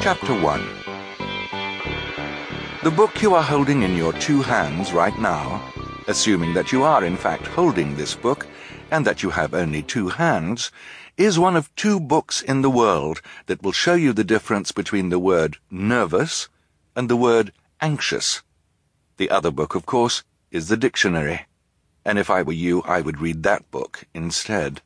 Chapter 1. The book you are holding in your two hands right now, assuming that you are in fact holding this book, and that you have only two hands, is one of two books in the world that will show you the difference between the word nervous and the word anxious. The other book, of course, is the dictionary, and if I were you, I would read that book instead.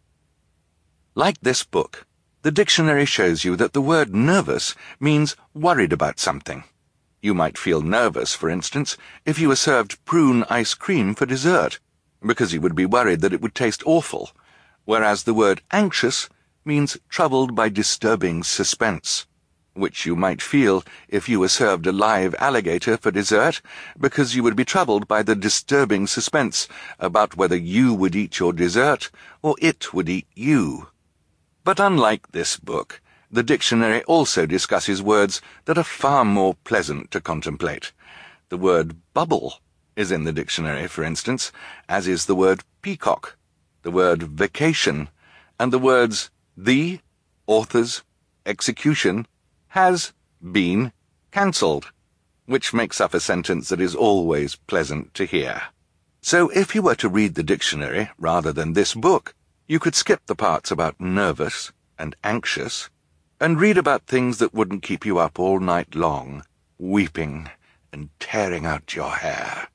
Like this book, the dictionary shows you that the word nervous means worried about something. You might feel nervous, for instance, if you were served prune ice cream for dessert, because you would be worried that it would taste awful, whereas the word anxious means troubled by disturbing suspense, which you might feel if you were served a live alligator for dessert, because you would be troubled by the disturbing suspense about whether you would eat your dessert or it would eat you. But unlike this book, the dictionary also discusses words that are far more pleasant to contemplate. The word bubble is in the dictionary, for instance, as is the word peacock, the word vacation, and the words the, authors, execution, has been cancelled, which makes up a sentence that is always pleasant to hear. So if you were to read the dictionary rather than this book, you could skip the parts about nervous and anxious and read about things that wouldn't keep you up all night long, weeping and tearing out your hair.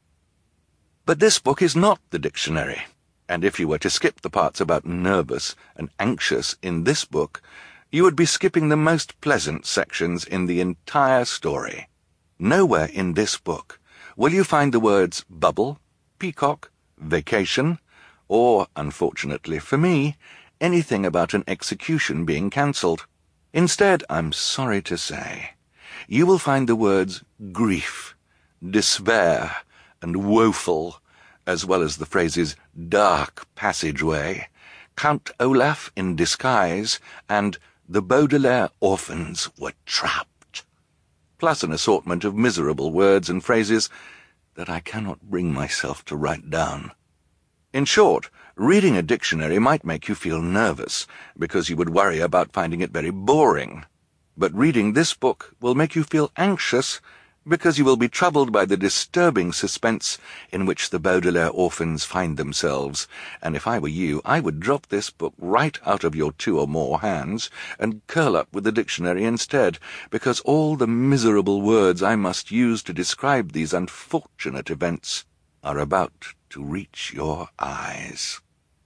But this book is not the dictionary, and if you were to skip the parts about nervous and anxious in this book, you would be skipping the most pleasant sections in the entire story. Nowhere in this book will you find the words bubble, peacock, vacation, or, unfortunately for me, anything about an execution being cancelled. Instead, I'm sorry to say, you will find the words grief, despair, and woeful, as well as the phrases dark passageway, Count Olaf in disguise, and the Baudelaire orphans were trapped, plus an assortment of miserable words and phrases that I cannot bring myself to write down. In short, reading a dictionary might make you feel nervous, because you would worry about finding it very boring. But reading this book will make you feel anxious, because you will be troubled by the disturbing suspense in which the Baudelaire orphans find themselves, and if I were you, I would drop this book right out of your two or more hands and curl up with the dictionary instead, because all the miserable words I must use to describe these unfortunate events are about to reach your eyes.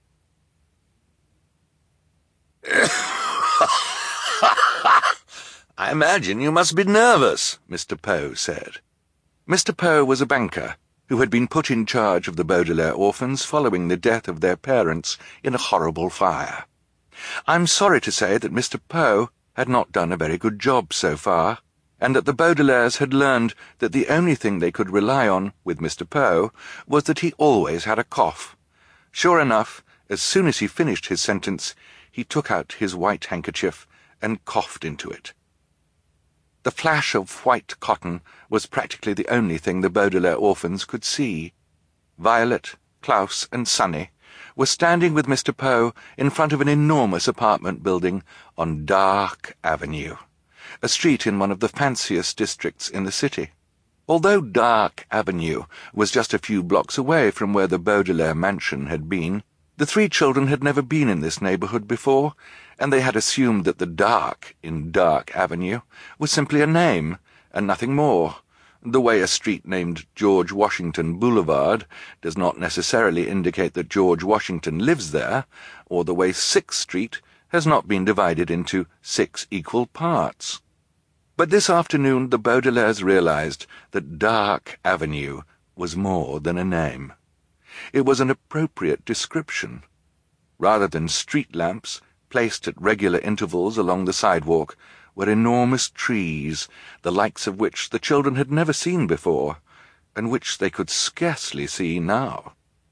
"I imagine you must be nervous," Mr. Poe said. Mr. Poe was a banker who had been put in charge of the Baudelaire orphans following the death of their parents in a horrible fire. I'm sorry to say that Mr. Poe had not done a very good job so far, and that the Baudelaires had learned that the only thing they could rely on with Mr. Poe was that he always had a cough. Sure enough, as soon as he finished his sentence, he took out his white handkerchief and coughed into it. The flash of white cotton was practically the only thing the Baudelaire orphans could see. Violet, Klaus, and Sunny were standing with Mr. Poe in front of an enormous apartment building on Dark Avenue, a street in one of the fanciest districts in the city. Although Dark Avenue was just a few blocks away from where the Baudelaire mansion had been, the three children had never been in this neighborhood before, and they had assumed that the Dark in Dark Avenue was simply a name, and nothing more, the way a street named George Washington Boulevard does not necessarily indicate that George Washington lives there, or the way 6th Street has not been divided into 6 equal parts. But this afternoon the Baudelaires realized that Dark Avenue was more than a name. It was an appropriate description. Rather than street lamps, placed at regular intervals along the sidewalk, were enormous trees, the likes of which the children had never seen before, and which they could scarcely see now.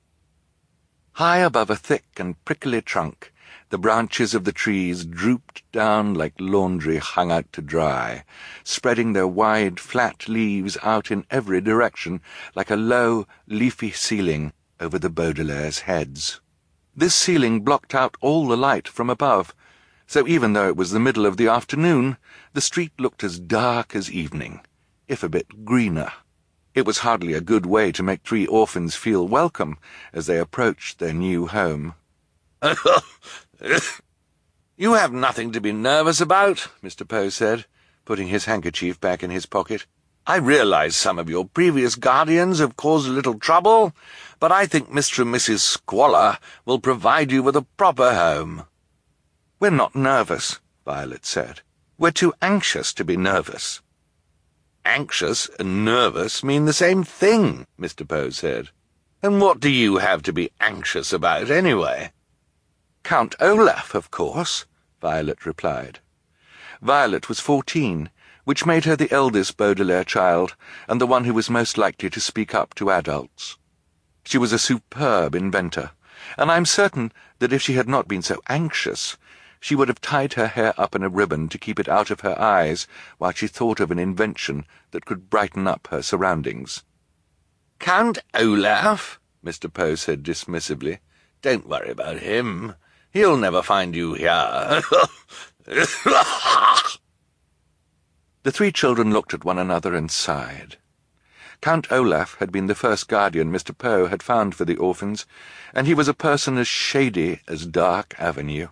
High above a thick and prickly trunk, the branches of the trees drooped down like laundry hung out to dry, spreading their wide, flat leaves out in every direction like a low, leafy ceiling over the Baudelaire's heads. This ceiling blocked out all the light from above, so even though it was the middle of the afternoon, the street looked as dark as evening, if a bit greener. It was hardly a good way to make 3 orphans feel welcome as they approached their new home. "You have nothing to be nervous about," Mr. Poe said, putting his handkerchief back in his pocket. "I realize some of your previous guardians have caused a little trouble, but I think Mr. and Mrs. Squalor will provide you with a proper home." "We're not nervous," Violet said. "We're too anxious to be nervous." "Anxious and nervous mean the same thing," Mr. Poe said. "And what do you have to be anxious about, anyway?" "Count Olaf, of course," Violet replied. Violet was 14, which made her the eldest Baudelaire child, and the one who was most likely to speak up to adults. She was a superb inventor, and I'm certain that if she had not been so anxious, she would have tied her hair up in a ribbon to keep it out of her eyes while she thought of an invention that could brighten up her surroundings. "Count Olaf?" Mr. Poe said dismissively. "Don't worry about him. He'll never find you here." The 3 children looked at one another and sighed. Count Olaf had been the first guardian Mr. Poe had found for the orphans, and he was a person as shady as Dark Avenue.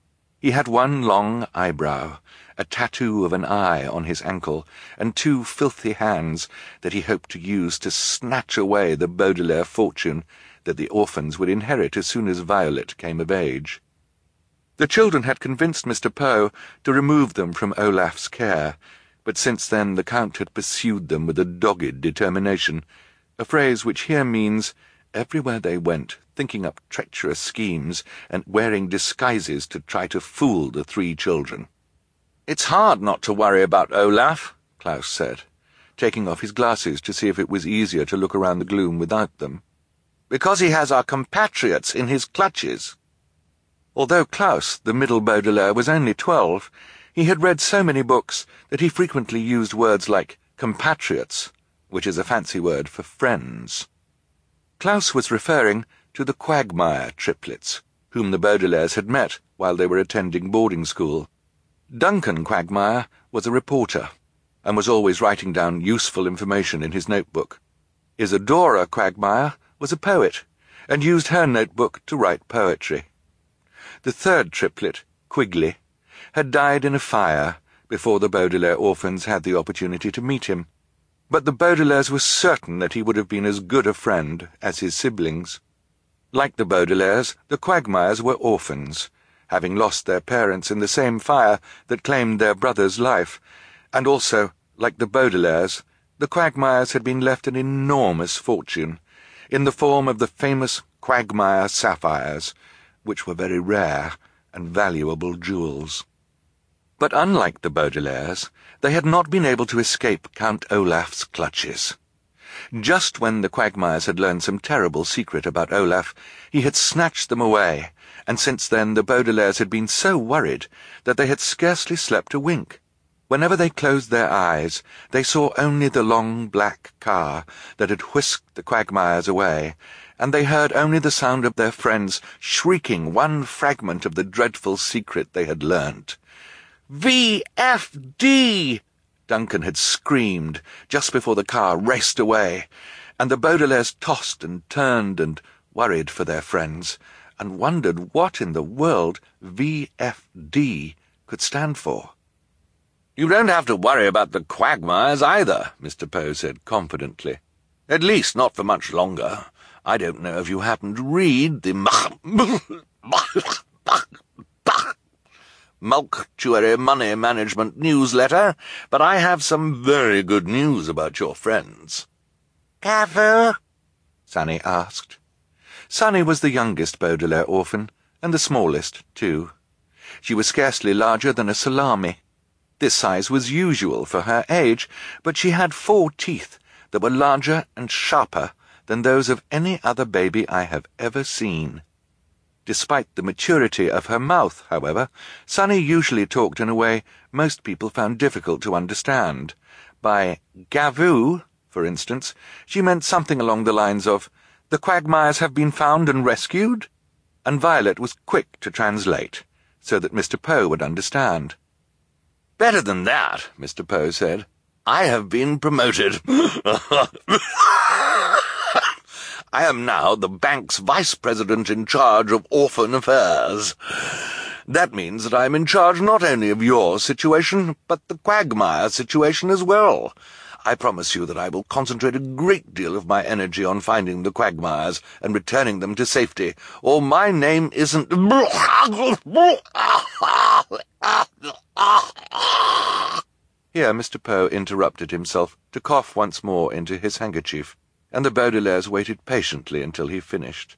He had 1 long eyebrow, a tattoo of an eye on his ankle, and 2 filthy hands that he hoped to use to snatch away the Baudelaire fortune that the orphans would inherit as soon as Violet came of age. The children had convinced Mr. Poe to remove them from Olaf's care, but since then the Count had pursued them with a dogged determination, a phrase which here means everywhere they went, thinking up treacherous schemes and wearing disguises to try to fool the 3 children. "It's hard not to worry about Olaf," Klaus said, taking off his glasses to see if it was easier to look around the gloom without them. "Because he has our compatriots in his clutches." Although Klaus, the middle Baudelaire, was only 12, he had read so many books that he frequently used words like compatriots, which is a fancy word for friends. Klaus was referring to the Quagmire triplets, whom the Baudelaires had met while they were attending boarding school. Duncan Quagmire was a reporter, and was always writing down useful information in his notebook. Isadora Quagmire was a poet, and used her notebook to write poetry. The 3rd triplet, Quigley, had died in a fire before the Baudelaire orphans had the opportunity to meet him, but the Baudelaires were certain that he would have been as good a friend as his siblings. Like the Baudelaires, the Quagmires were orphans, having lost their parents in the same fire that claimed their brother's life, and also, like the Baudelaires, the Quagmires had been left an enormous fortune, in the form of the famous Quagmire sapphires, which were very rare and valuable jewels. But unlike the Baudelaires, they had not been able to escape Count Olaf's clutches. Just when the Quagmires had learned some terrible secret about Olaf, he had snatched them away, and since then the Baudelaires had been so worried that they had scarcely slept a wink. Whenever they closed their eyes, they saw only the long black car that had whisked the Quagmires away, and they heard only the sound of their friends shrieking one fragment of the dreadful secret they had learnt. "VFD!" Duncan had screamed just before the car raced away, and the Baudelaires tossed and turned and worried for their friends, and wondered what in the world VFD could stand for. "You don't have to worry about the Quagmires either," Mr. Poe said confidently. "At least not for much longer. I don't know if you happen to read the Mulctuary Money Management newsletter, but I have some very good news about your friends." "Gavu?" Sunny asked. Sunny was the youngest Baudelaire orphan, and the smallest, too. She was scarcely larger than a salami. This size was usual for her age, but she had 4 teeth that were larger and sharper than those of any other baby I have ever seen. Despite the maturity of her mouth, however, Sunny usually talked in a way most people found difficult to understand. By Gavu, for instance, she meant something along the lines of, "The Quagmires have been found and rescued?" And Violet was quick to translate, so that Mr. Poe would understand. "Better than that," Mr. Poe said. "I have been promoted. I am now the bank's vice president in charge of orphan affairs. That means that I am in charge not only of your situation, but the Quagmire situation as well. I promise you that I will concentrate a great deal of my energy on finding the Quagmires and returning them to safety, or my name isn't—" Here Mr. Poe interrupted himself to cough once more into his handkerchief, and the Baudelaires waited patiently until he finished.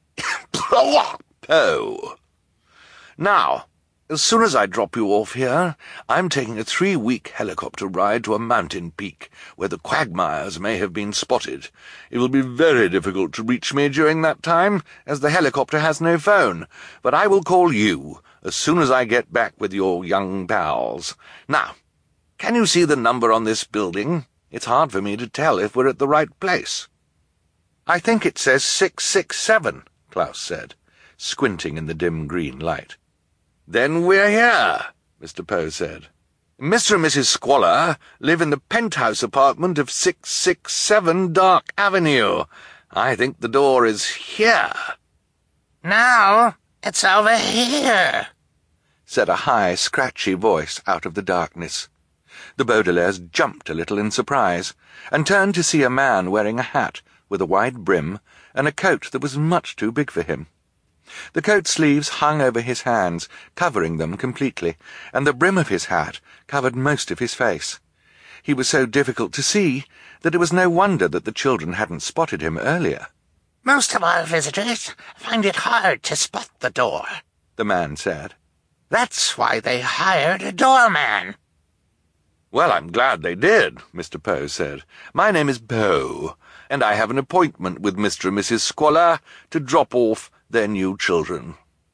"Poe. Now, as soon as I drop you off here, I'm taking a 3-week helicopter ride to a mountain peak, where the Quagmires may have been spotted. It will be very difficult to reach me during that time, as the helicopter has no phone, but I will call you as soon as I get back with your young pals. Now, can you see the number on this building? It's hard for me to tell if we're at the right place." "I think it says 667, Klaus said, squinting in the dim green light. "Then we're here," Mr. Poe said. "Mr. and Mrs. Squalor live in the penthouse apartment of 667 Dark Avenue. I think the door is here." No, it's over here, said a high, scratchy voice out of the darkness. The Baudelaires jumped a little in surprise, and turned to see a man wearing a hat with a wide brim and a coat that was much too big for him. The coat sleeves hung over his hands, covering them completely, and the brim of his hat covered most of his face. He was so difficult to see that it was no wonder that the children hadn't spotted him earlier. Most of our visitors find it hard to spot the door, the man said. That's why they hired a doorman. "Well, I'm glad they did," Mr. Poe said. "My name is Poe, and I have an appointment with Mr. and Mrs. Squalor to drop off their new children."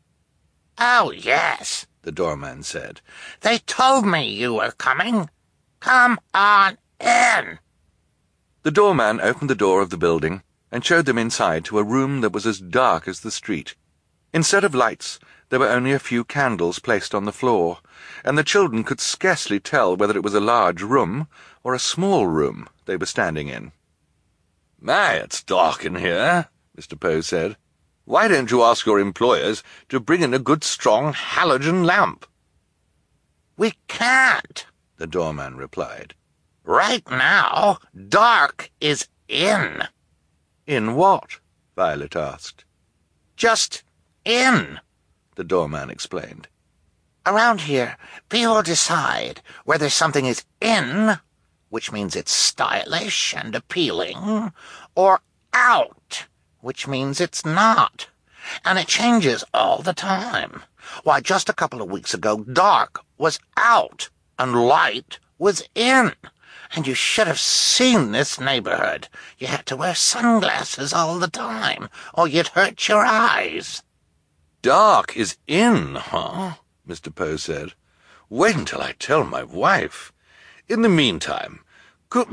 Oh, yes, the doorman said. They told me you were coming. Come on in. The doorman opened the door of the building and showed them inside to a room that was as dark as the street. Instead of lights, there were only a few candles placed on the floor, and the children could scarcely tell whether it was a large room or a small room they were standing in. "My, it's dark in here," Mr. Poe said. "Why don't you ask your employers to bring in a good strong halogen lamp?" We can't, the doorman replied. Right now, dark is in. In what? Violet asked. Just in, the doorman explained. Around here, people decide whether something is in, which means it's stylish and appealing, or out, which means it's not. And it changes all the time. Why, just a couple of weeks ago, dark was out and light was in. And you should have seen this neighborhood. You had to wear sunglasses all the time, or you'd hurt your eyes. "Dark is in, huh?" Mr. Poe said. "Wait until I tell my wife. In the meantime, could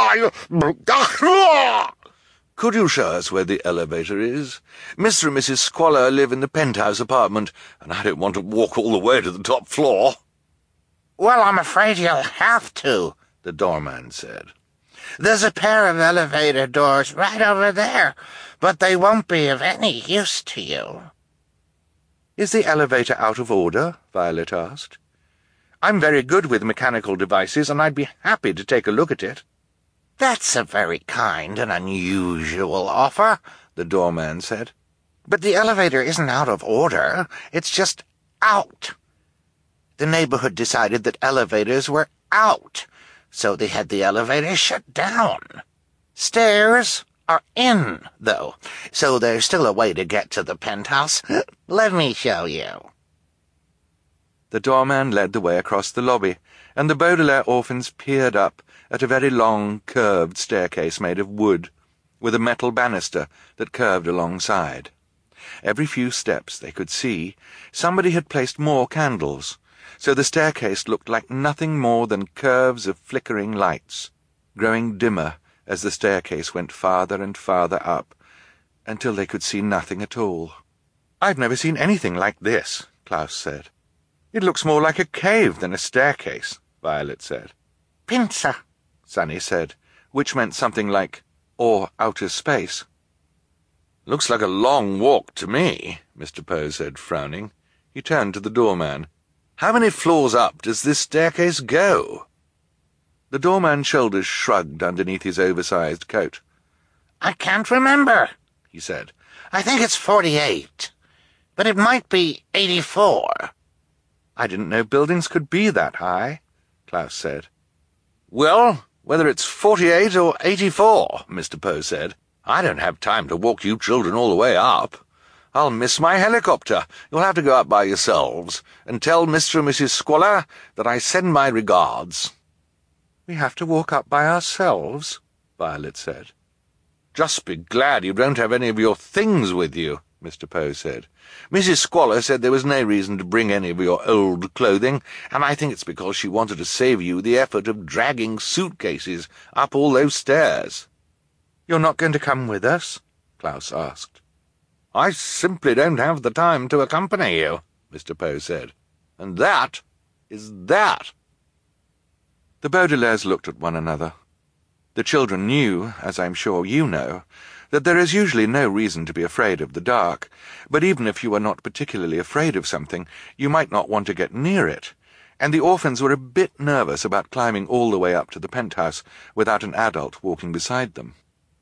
you show us where the elevator is? Mr. and Mrs. Squalor live in the penthouse apartment, and I don't want to walk all the way to the top floor." Well, I'm afraid you'll have to, the doorman said. There's a pair of elevator doors right over there, but they won't be of any use to you. Is the elevator out of order? Violet asked. I'm very good with mechanical devices, and I'd be happy to take a look at it. That's a very kind and unusual offer, the doorman said. But the elevator isn't out of order, it's just out. The neighborhood decided that elevators were out, so they had the elevator shut down. Stairs are in, though, so there's still a way to get to the penthouse. Let me show you. The doorman led the way across the lobby, and the Baudelaire orphans peered up at a very long, curved staircase made of wood, with a metal banister that curved alongside. Every few steps they could see, somebody had placed more candles, so the staircase looked like nothing more than curves of flickering lights, growing dimmer as the staircase went farther and farther up, until they could see nothing at all. I've never seen anything like this, Klaus said. It looks more like a cave than a staircase, Violet said. Pinsa, Sunny said, which meant something like, or outer space. Looks like a long walk to me, Mr. Poe said, frowning. He turned to the doorman. How many floors up does this staircase go? The doorman's shoulders shrugged underneath his oversized coat. I can't remember, he said. I think it's 48, but it might be 84. I didn't know buildings could be that high, Klaus said. Well, whether it's 48 or 84, Mr. Poe said, I don't have time to walk you children all the way up. I'll miss my helicopter. You'll have to go up by yourselves, and tell Mr. and Mrs. Squalor that I send my regards. We have to walk up by ourselves, Violet said. Just be glad you don't have any of your things with you, Mr. Poe said. Mrs. Squalor said there was no reason to bring any of your old clothing, and I think it's because she wanted to save you the effort of dragging suitcases up all those stairs. You're not going to come with us? Klaus asked. I simply don't have the time to accompany you, Mr. Poe said. And that is that. The Baudelaires looked at one another. The children knew, as I'm sure you know, that there is usually no reason to be afraid of the dark, but even if you are not particularly afraid of something, you might not want to get near it, and the orphans were a bit nervous about climbing all the way up to the penthouse without an adult walking beside them.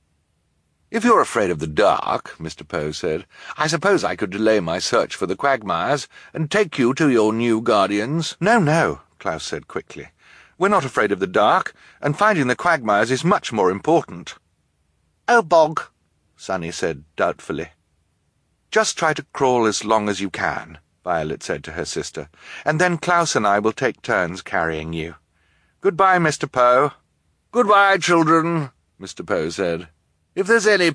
If you're afraid of the dark, Mr. Poe said, I suppose I could delay my search for the Quagmires and take you to your new guardians. No, Klaus said quickly. We're not afraid of the dark, and finding the Quagmires is much more important. Oh, Bog, Sunny said doubtfully. Just try to crawl as long as you can, Violet said to her sister, and then Klaus and I will take turns carrying you. Goodbye, Mr. Poe. Goodbye, children, Mr. Poe said. If there's any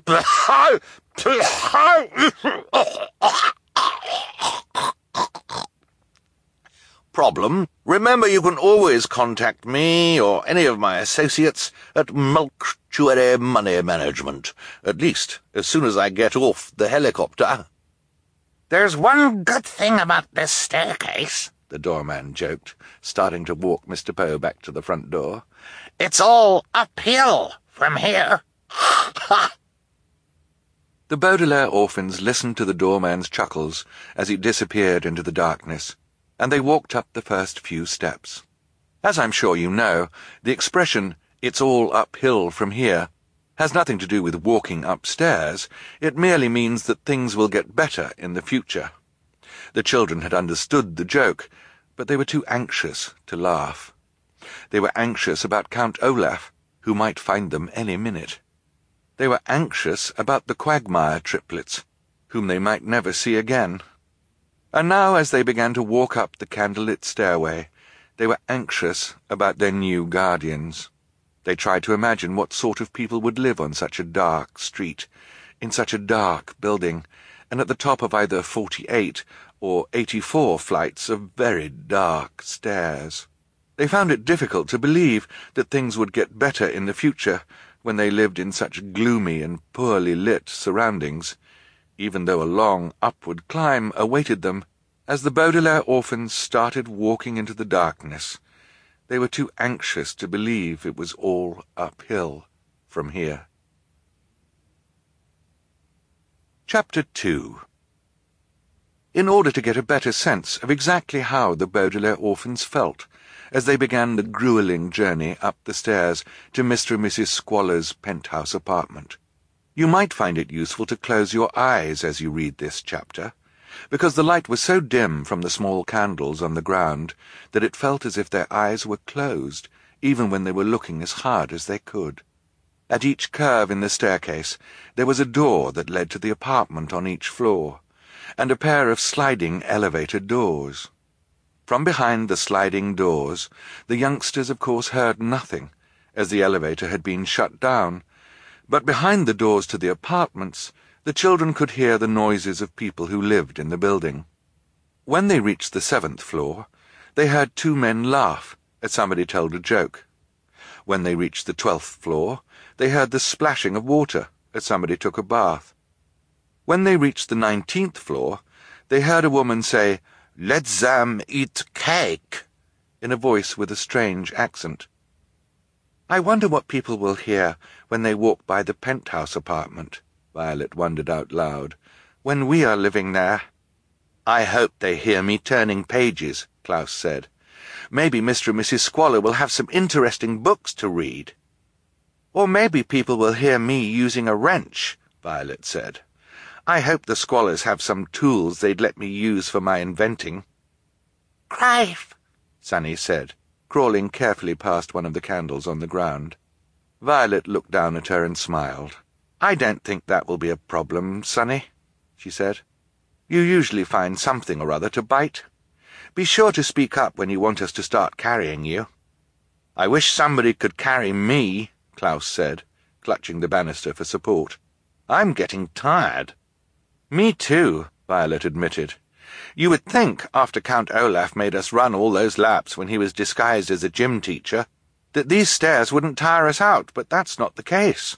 problem, remember you can always contact me or any of my associates at Mulctuary Money Management, at least as soon as I get off the helicopter. There's one good thing about this staircase, the doorman joked, starting to walk Mr. Poe back to the front door. It's all uphill from here. The Baudelaire orphans listened to the doorman's chuckles as he disappeared into the darkness, and they walked up the first few steps. As I'm sure you know, the expression, "it's all uphill from here," has nothing to do with walking upstairs. It merely means that things will get better in the future. The children had understood the joke, but they were too anxious to laugh. They were anxious about Count Olaf, who might find them any minute. They were anxious about the Quagmire triplets, whom they might never see again. And now, as they began to walk up the candlelit stairway, they were anxious about their new guardians. They tried to imagine what sort of people would live on such a dark street, in such a dark building, and at the top of either 48 or 84 flights of very dark stairs. They found it difficult to believe that things would get better in the future when they lived in such gloomy and poorly lit surroundings, even though a long upward climb awaited them. As the Baudelaire orphans started walking into the darkness, they were too anxious to believe it was all uphill from here. Chapter 2. In order to get a better sense of exactly how the Baudelaire orphans felt as they began the grueling journey up the stairs to Mr. and Mrs. Squalor's penthouse apartment, you might find it useful to close your eyes as you read this chapter, because the light was so dim from the small candles on the ground that it felt as if their eyes were closed, even when they were looking as hard as they could. At each curve in the staircase there was a door that led to the apartment on each floor, and a pair of sliding elevator doors. From behind the sliding doors, the youngsters of course heard nothing, as the elevator had been shut down, but behind the doors to the apartments, the children could hear the noises of people who lived in the building. When they reached the 7th floor, they heard 2 men laugh as somebody told a joke. When they reached the 12th floor, they heard the splashing of water as somebody took a bath. When they reached the 19th floor, they heard a woman say, "Let's eat cake," in a voice with a strange accent. "I wonder what people will hear when they walk by the penthouse apartment," Violet wondered out loud, "when we are living there." "I hope they hear me turning pages," Klaus said. "Maybe Mr. and Mrs. Squalor will have some interesting books to read." "Or maybe people will hear me using a wrench," Violet said. "I hope the Squalors have some tools they'd let me use for my inventing." "Crife," Sunny said, crawling carefully past one of the candles on the ground. Violet looked down at her and smiled. "I don't think that will be a problem, Sunny," she said. "You usually find something or other to bite. Be sure to speak up when you want us to start carrying you." "I wish somebody could carry me," Klaus said, clutching the banister for support. "I'm getting tired." "Me too," Violet admitted. "You would think, after Count Olaf made us run all those laps when he was disguised as a gym teacher, that these stairs wouldn't tire us out, but that's not the case.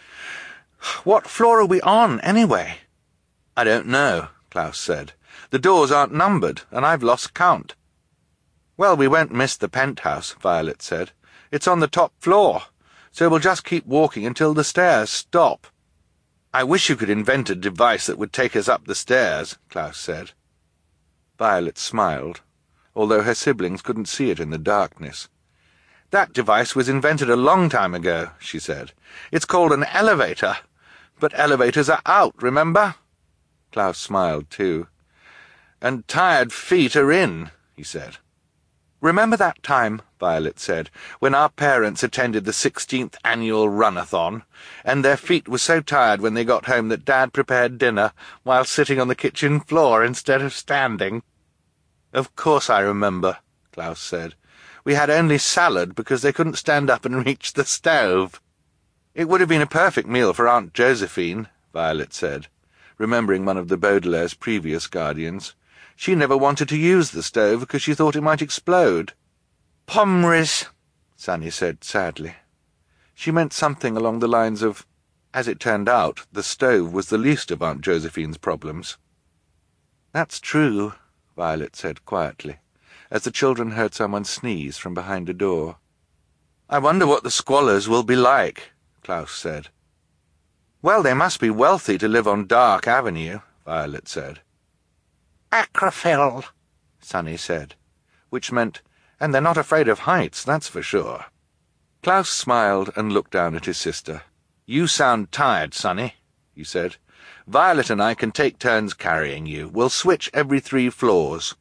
What floor are we on, anyway?" "I don't know," Klaus said. "The doors aren't numbered, and I've lost count." "Well, we won't miss the penthouse," Violet said. "It's on the top floor, so we'll just keep walking until the stairs stop." "I wish you could invent a device that would take us up the stairs," Klaus said. Violet smiled, although her siblings couldn't see it in the darkness. "That device was invented a long time ago," she said. "It's called an elevator. But elevators are out, remember?" Klaus smiled too. "And tired feet are in," he said. "Remember that time," Violet said, "when our parents attended the 16th annual run-a-thon, and their feet were so tired when they got home that Dad prepared dinner while sitting on the kitchen floor instead of standing?" "Of course I remember," Klaus said. "We had only salad because they couldn't stand up and reach the stove." "It would have been a perfect meal for Aunt Josephine," Violet said, remembering one of the Baudelaire's previous guardians. "She never wanted to use the stove because she thought it might explode." "Pommeries," Sunny said sadly. She meant something along the lines of, as it turned out, the stove was the least of Aunt Josephine's problems. "That's true," Violet said quietly, as the children heard someone sneeze from behind a door. "I wonder what the Squalors will be like," Klaus said. "Well, they must be wealthy to live on Dark Avenue," Violet said. "Acrophil," Sunny said, which meant, "And they're not afraid of heights, that's for sure." Klaus smiled and looked down at his sister. "You sound tired, Sunny," he said. "Violet and I can take turns carrying you. We'll switch every 3 floors."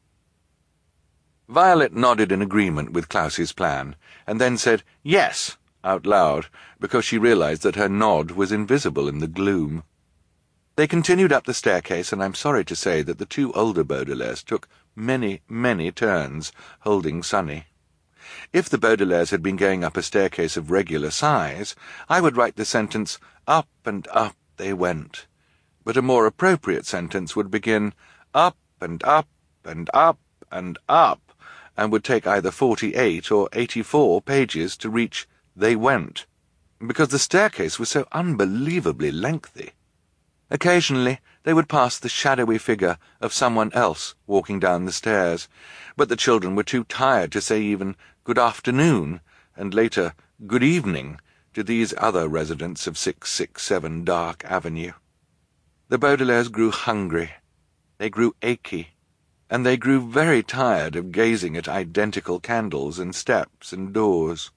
Violet nodded in agreement with Klaus's plan, and then said "yes" out loud, because she realized that her nod was invisible in the gloom. They continued up the staircase, and I'm sorry to say that the 2 older Baudelaires took many, many turns holding Sunny. If the Baudelaires had been going up a staircase of regular size, I would write the sentence, "Up and up they went," but a more appropriate sentence would begin, "Up and up and up and up," and would take either 48 or 84 pages to reach "they went," because the staircase was so unbelievably lengthy. Occasionally they would pass the shadowy figure of someone else walking down the stairs, but the children were too tired to say even "good afternoon," and later "good evening" to these other residents of 667 Dark Avenue. The Baudelaires grew hungry, they grew achy, and they grew very tired of gazing at identical candles and steps and doors.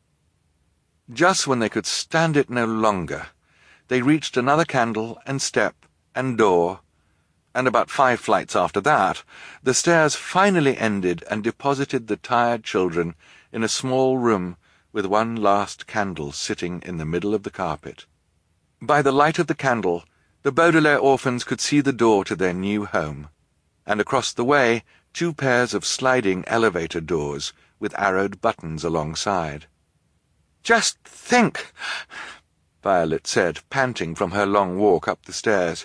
Just when they could stand it no longer, they reached another candle and step and door, and about 5 flights after that, the stairs finally ended and deposited the tired children in a small room with one last candle sitting in the middle of the carpet. By the light of the candle, the Baudelaire orphans could see the door to their new home, and across the way 2 pairs of sliding elevator doors with arrowed buttons alongside. "Just think," Violet said, panting from her long walk up the stairs.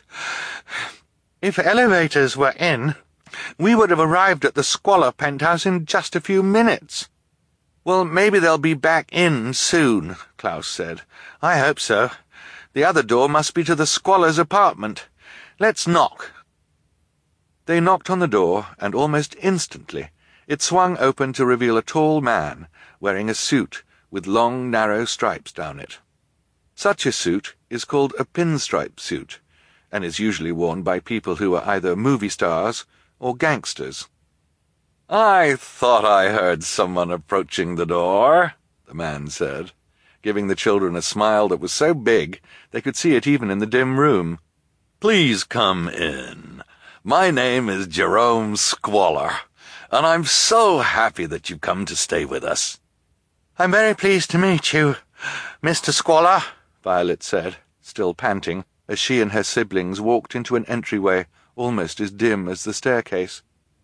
"If elevators were in, we would have arrived at the Squalor penthouse in just a few minutes." "Well, maybe they'll be back in soon," Klaus said. "I hope so. The other door must be to the Squalor's apartment. Let's knock." They knocked on the door, and almost instantly it swung open to reveal a tall man wearing a suit with long, narrow stripes down it. Such a suit is called a pinstripe suit, and is usually worn by people who are either movie stars or gangsters. "I thought I heard someone approaching the door," the man said, giving the children a smile that was so big they could see it even in the dim room. "Please come in. My name is Jerome Squalor, and I'm so happy that you've come to stay with us." "I'm very pleased to meet you, Mr. Squalor," Violet said, still panting, as she and her siblings walked into an entryway almost as dim as the staircase.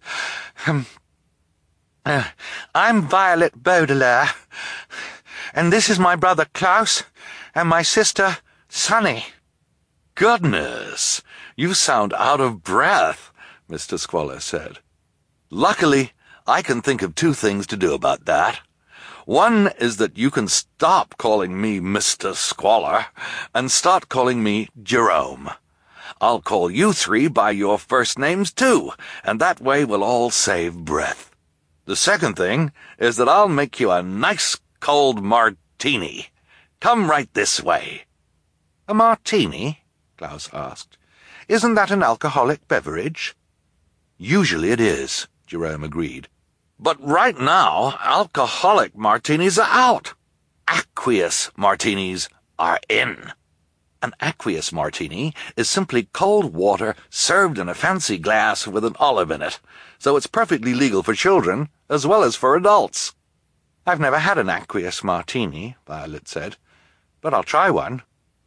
I'm Violet Baudelaire, and this is my brother Klaus, and my sister Sunny." "Goodness, you sound out of breath," Mr. Squalor said. "Luckily, I can think of two things to do about that. One is that you can stop calling me Mr. Squalor and start calling me Jerome. I'll call you three by your first names too, and that way we'll all save breath. The second thing is that I'll make you a nice cold martini. Come right this way." "A martini?" Klaus asked. "Isn't that an alcoholic beverage?" "Usually it is," Jerome agreed. "But right now, alcoholic martinis are out. Aqueous martinis are in. An aqueous martini is simply cold water served in a fancy glass with an olive in it, so it's perfectly legal for children as well as for adults." "I've never had an aqueous martini," Violet said, "but I'll try one."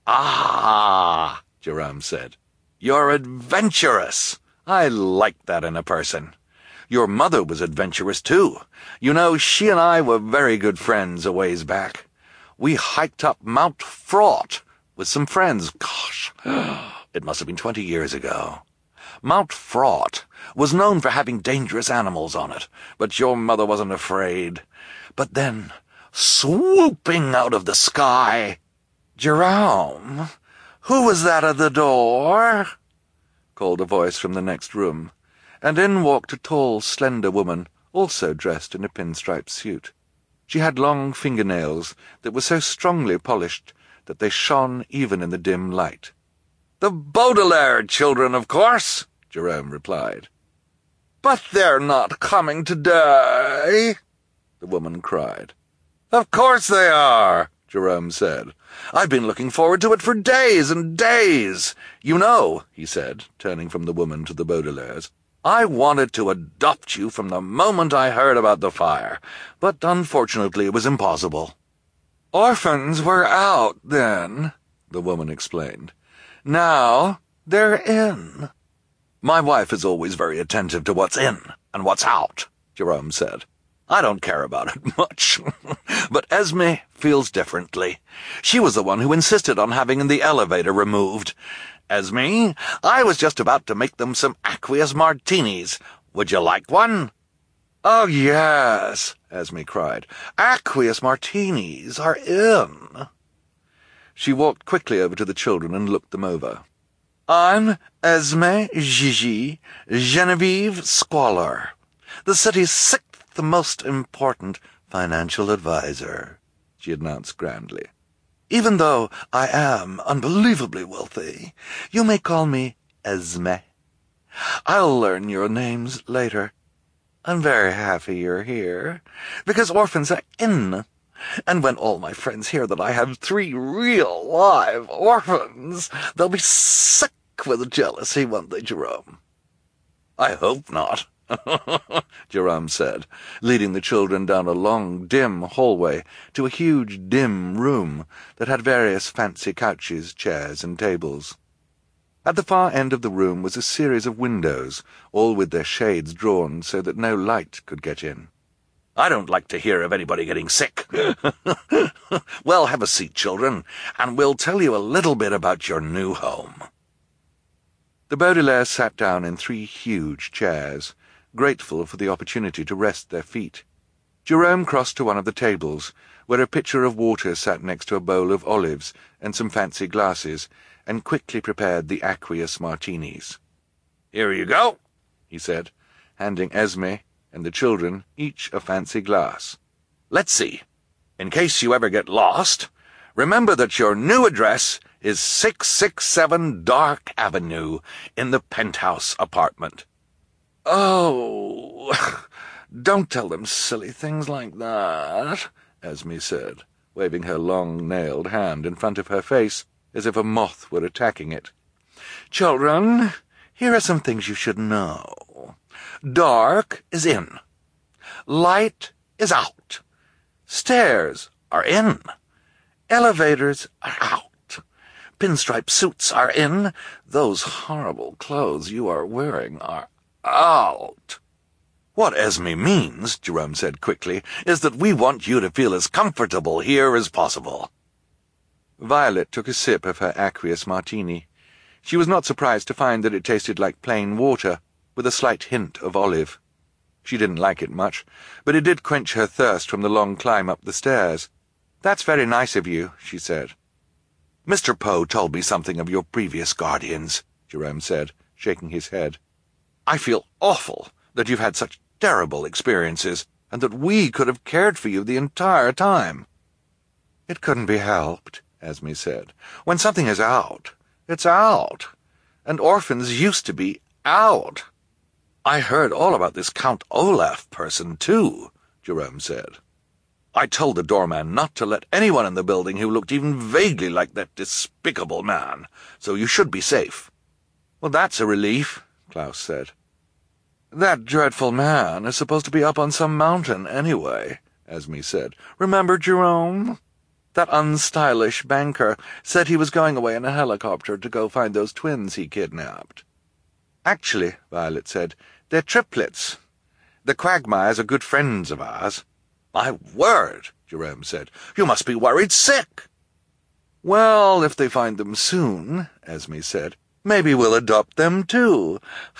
"Ah," Jerome said. "You're adventurous. I like that in a person. Your mother was adventurous, too. You know, she and I were very good friends a ways back. We hiked up Mount Fraught with some friends. Gosh, it must have been 20 years ago. Mount Fraught was known for having dangerous animals on it, but your mother wasn't afraid. But then, swooping out of the sky—" "Jerome, who was that at the door?" called a voice from the next room, and in walked a tall, slender woman, also dressed in a pinstripe suit. She had long fingernails that were so strongly polished that they shone even in the dim light. "The Baudelaire children, of course," Jerome replied. "But they're not coming today," the woman cried. "Of course they are," Jerome said. "I've been looking forward to it for days and days. You know," he said, turning from the woman to the Baudelaires, "I wanted to adopt you from the moment I heard about the fire, but unfortunately it was impossible." "Orphans were out then," the woman explained. "Now they're in." "My wife is always very attentive to what's in and what's out," Jerome said. "I don't care about it much, but Esme feels differently. She was the one who insisted on having the elevator removed. Esme, I was just about to make them some aqueous martinis. Would you like one?" "Oh, yes," Esme cried. "Aqueous martinis are in." She walked quickly over to the children and looked them over. "I'm Esme Gigi Genevieve Squalor, the city's 6th most important financial advisor," she announced grandly. "Even though I am unbelievably wealthy, you may call me Esme. I'll learn your names later. I'm very happy you're here, because orphans are in. And when all my friends hear that I have 3 real live orphans, they'll be sick with jealousy, won't they, Jerome?" "I hope not," Jerome said, leading the children down a long, dim hallway to a huge, dim room that had various fancy couches, chairs, and tables. At the far end of the room was a series of windows, all with their shades drawn so that no light could get in. "I don't like to hear of anybody getting sick. Well, have a seat, children, and we'll tell you a little bit about your new home." The Baudelaires sat down in 3 huge chairs, grateful for the opportunity to rest their feet. Jerome crossed to one of the tables, where a pitcher of water sat next to a bowl of olives and some fancy glasses, and quickly prepared the aqueous martinis. "Here you go," he said, handing Esme and the children each a fancy glass. "Let's see. In case you ever get lost, remember that your new address is 667 Dark Avenue in the penthouse apartment." "Oh, don't tell them silly things like that," Esme said, waving her long-nailed hand in front of her face as if a moth were attacking it. "Children, here are some things you should know. Dark is in. Light is out. Stairs are in. Elevators are out. Pinstripe suits are in. Those horrible clothes you are wearing are out." "What Esme means," Jerome said quickly, "is that we want you to feel as comfortable here as possible." Violet took a sip of her aqueous martini. She was not surprised to find that it tasted like plain water, with a slight hint of olive. She didn't like it much, but it did quench her thirst from the long climb up the stairs. "That's very nice of you," she said. "Mr. Poe told me something of your previous guardians," Jerome said, shaking his head. "I feel awful that you've had such terrible experiences, and that we could have cared for you the entire time." "It couldn't be helped," Esme said. "When something is out, it's out. And orphans used to be out." "I heard all about this Count Olaf person, too," Jerome said. "I told the doorman not to let anyone in the building who looked even vaguely like that despicable man, so you should be safe." "Well, that's a relief," Klaus said. "That dreadful man is supposed to be up on some mountain anyway," Esme said. "Remember, Jerome? That unstylish banker said he was going away in a helicopter to go find those twins he kidnapped." "Actually," Violet said, "they're triplets. The Quagmires are good friends of ours." "My word," Jerome said. "You must be worried sick." "Well, if they find them soon," Esme said, "maybe we'll adopt them too.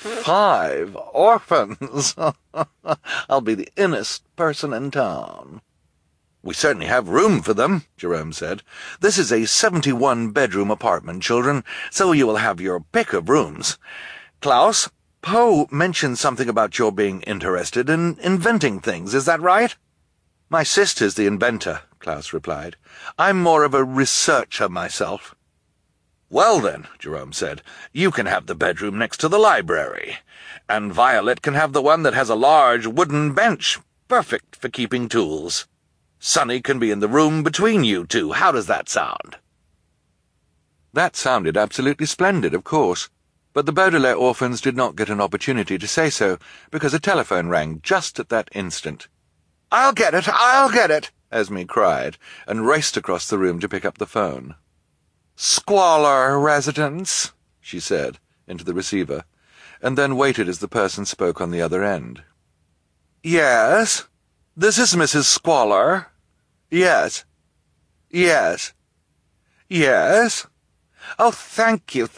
5 orphans. I'll be the innest person in town." "We certainly have room for them," Jerome said. "This is a 71-bedroom apartment, children, so you will have your pick of rooms. Klaus, Poe mentioned something about your being interested in inventing things, is that right?" "My sister's the inventor," Klaus replied. "I'm more of a researcher myself." "Well then," Jerome said, "you can have the bedroom next to the library, and Violet can have the one that has a large wooden bench, perfect for keeping tools. Sonny can be in the room between you two. How does that sound?" That sounded absolutely splendid, of course, but the Baudelaire orphans did not get an opportunity to say so, because a telephone rang just at that instant. I'll get it, Esme cried, and raced across the room to pick up the phone. "Squalor residence," she said, into the receiver, and then waited as the person spoke on the other end. "Yes? This is Mrs. Squalor? Yes. Yes. Yes? Oh, thank you.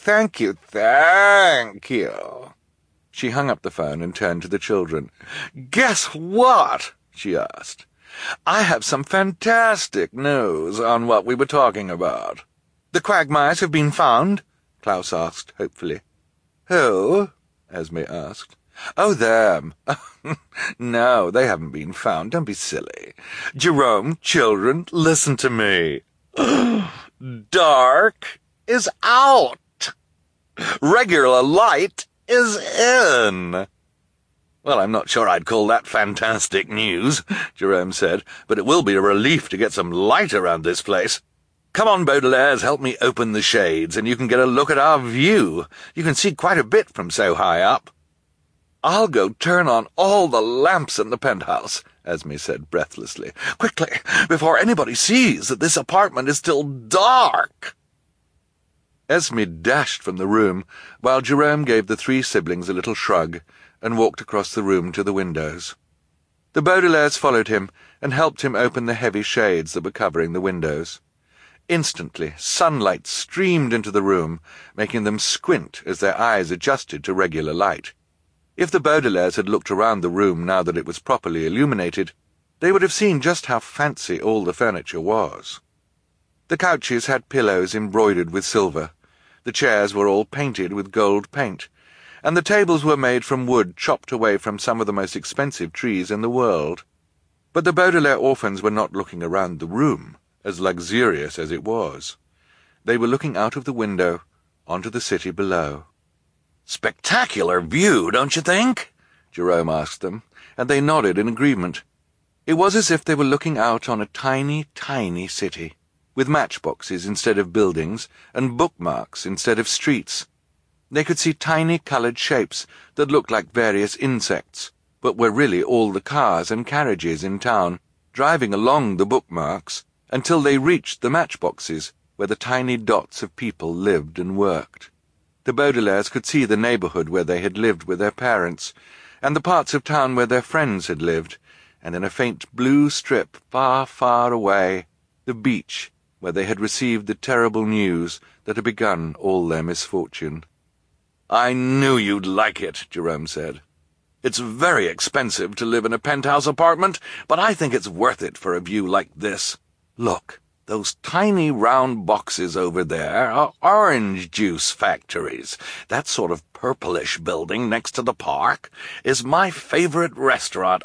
She hung up the phone and turned to the children. "Guess what?" she asked. "I have some fantastic news on what we were talking about." "The Quagmires have been found?" Klaus asked hopefully. "Who?" Esme asked. "Oh, them. No, they haven't been found. Don't be silly. Jerome, children, listen to me. Dark is out. Regular light is in." "Well, I'm not sure I'd call that fantastic news," Jerome said, "but it will be a relief to get some light around this place. Come on, Baudelaires, help me open the shades, and you can get a look at our view. You can see quite a bit from so high up." "I'll go turn on all the lamps in the penthouse," Esme said breathlessly. "Quickly, before anybody sees that this apartment is still dark." Esme dashed from the room, while Jerome gave the 3 siblings a little shrug and walked across the room to the windows. The Baudelaires followed him and helped him open the heavy shades that were covering the windows. Instantly, sunlight streamed into the room, making them squint as their eyes adjusted to regular light. If the Baudelaires had looked around the room now that it was properly illuminated, they would have seen just how fancy all the furniture was. The couches had pillows embroidered with silver. The chairs were all painted with gold paint, and the tables were made from wood chopped away from some of the most expensive trees in the world. But the Baudelaire orphans were not looking around the room, as luxurious as it was. They were looking out of the window onto the city below. "Spectacular view, don't you think?" Jerome asked them, and they nodded in agreement. It was as if they were looking out on a tiny, tiny city, with matchboxes instead of buildings and bookmarks instead of streets. They could see tiny coloured shapes that looked like various insects, but were really all the cars and carriages in town, driving along the bookmarks until they reached the matchboxes where the tiny dots of people lived and worked. The Baudelaires could see the neighbourhood where they had lived with their parents, and the parts of town where their friends had lived, and in a faint blue strip far, far away, the beach where they had received the terrible news that had begun all their misfortune. "I knew you'd like it," Jerome said. "It's very expensive to live in a penthouse apartment, but I think it's worth it for a view like this. Look, those tiny round boxes over there are orange juice factories. That sort of purplish building next to the park is my favorite restaurant.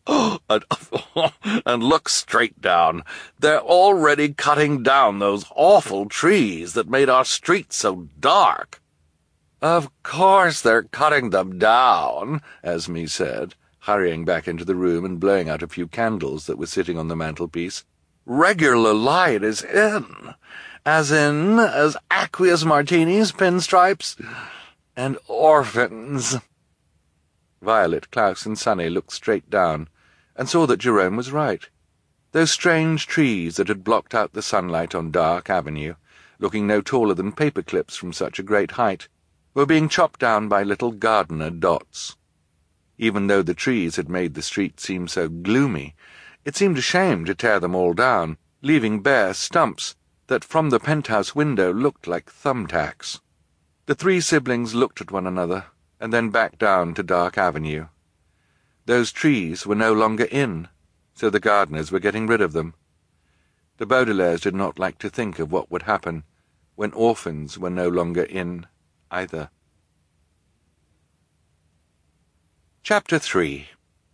And look straight down. They're already cutting down those awful trees that made our streets so dark." "Of course they're cutting them down," Esme said, hurrying back into the room and blowing out a few candles that were sitting on the mantelpiece. "Regular light is in. As aqueous martinis, pinstripes, and orphans." Violet, Klaus, and Sunny looked straight down and saw that Jerome was right. Those strange trees that had blocked out the sunlight on Dark Avenue, looking no taller than paper clips from such a great height, were being chopped down by little gardener dots. Even though the trees had made the street seem so gloomy, it seemed a shame to tear them all down, leaving bare stumps that from the penthouse window looked like thumbtacks. The three siblings looked at one another and then back down to Dark Avenue. Those trees were no longer in, so the gardeners were getting rid of them. The Baudelaires did not like to think of what would happen when orphans were no longer in either. Chapter 3.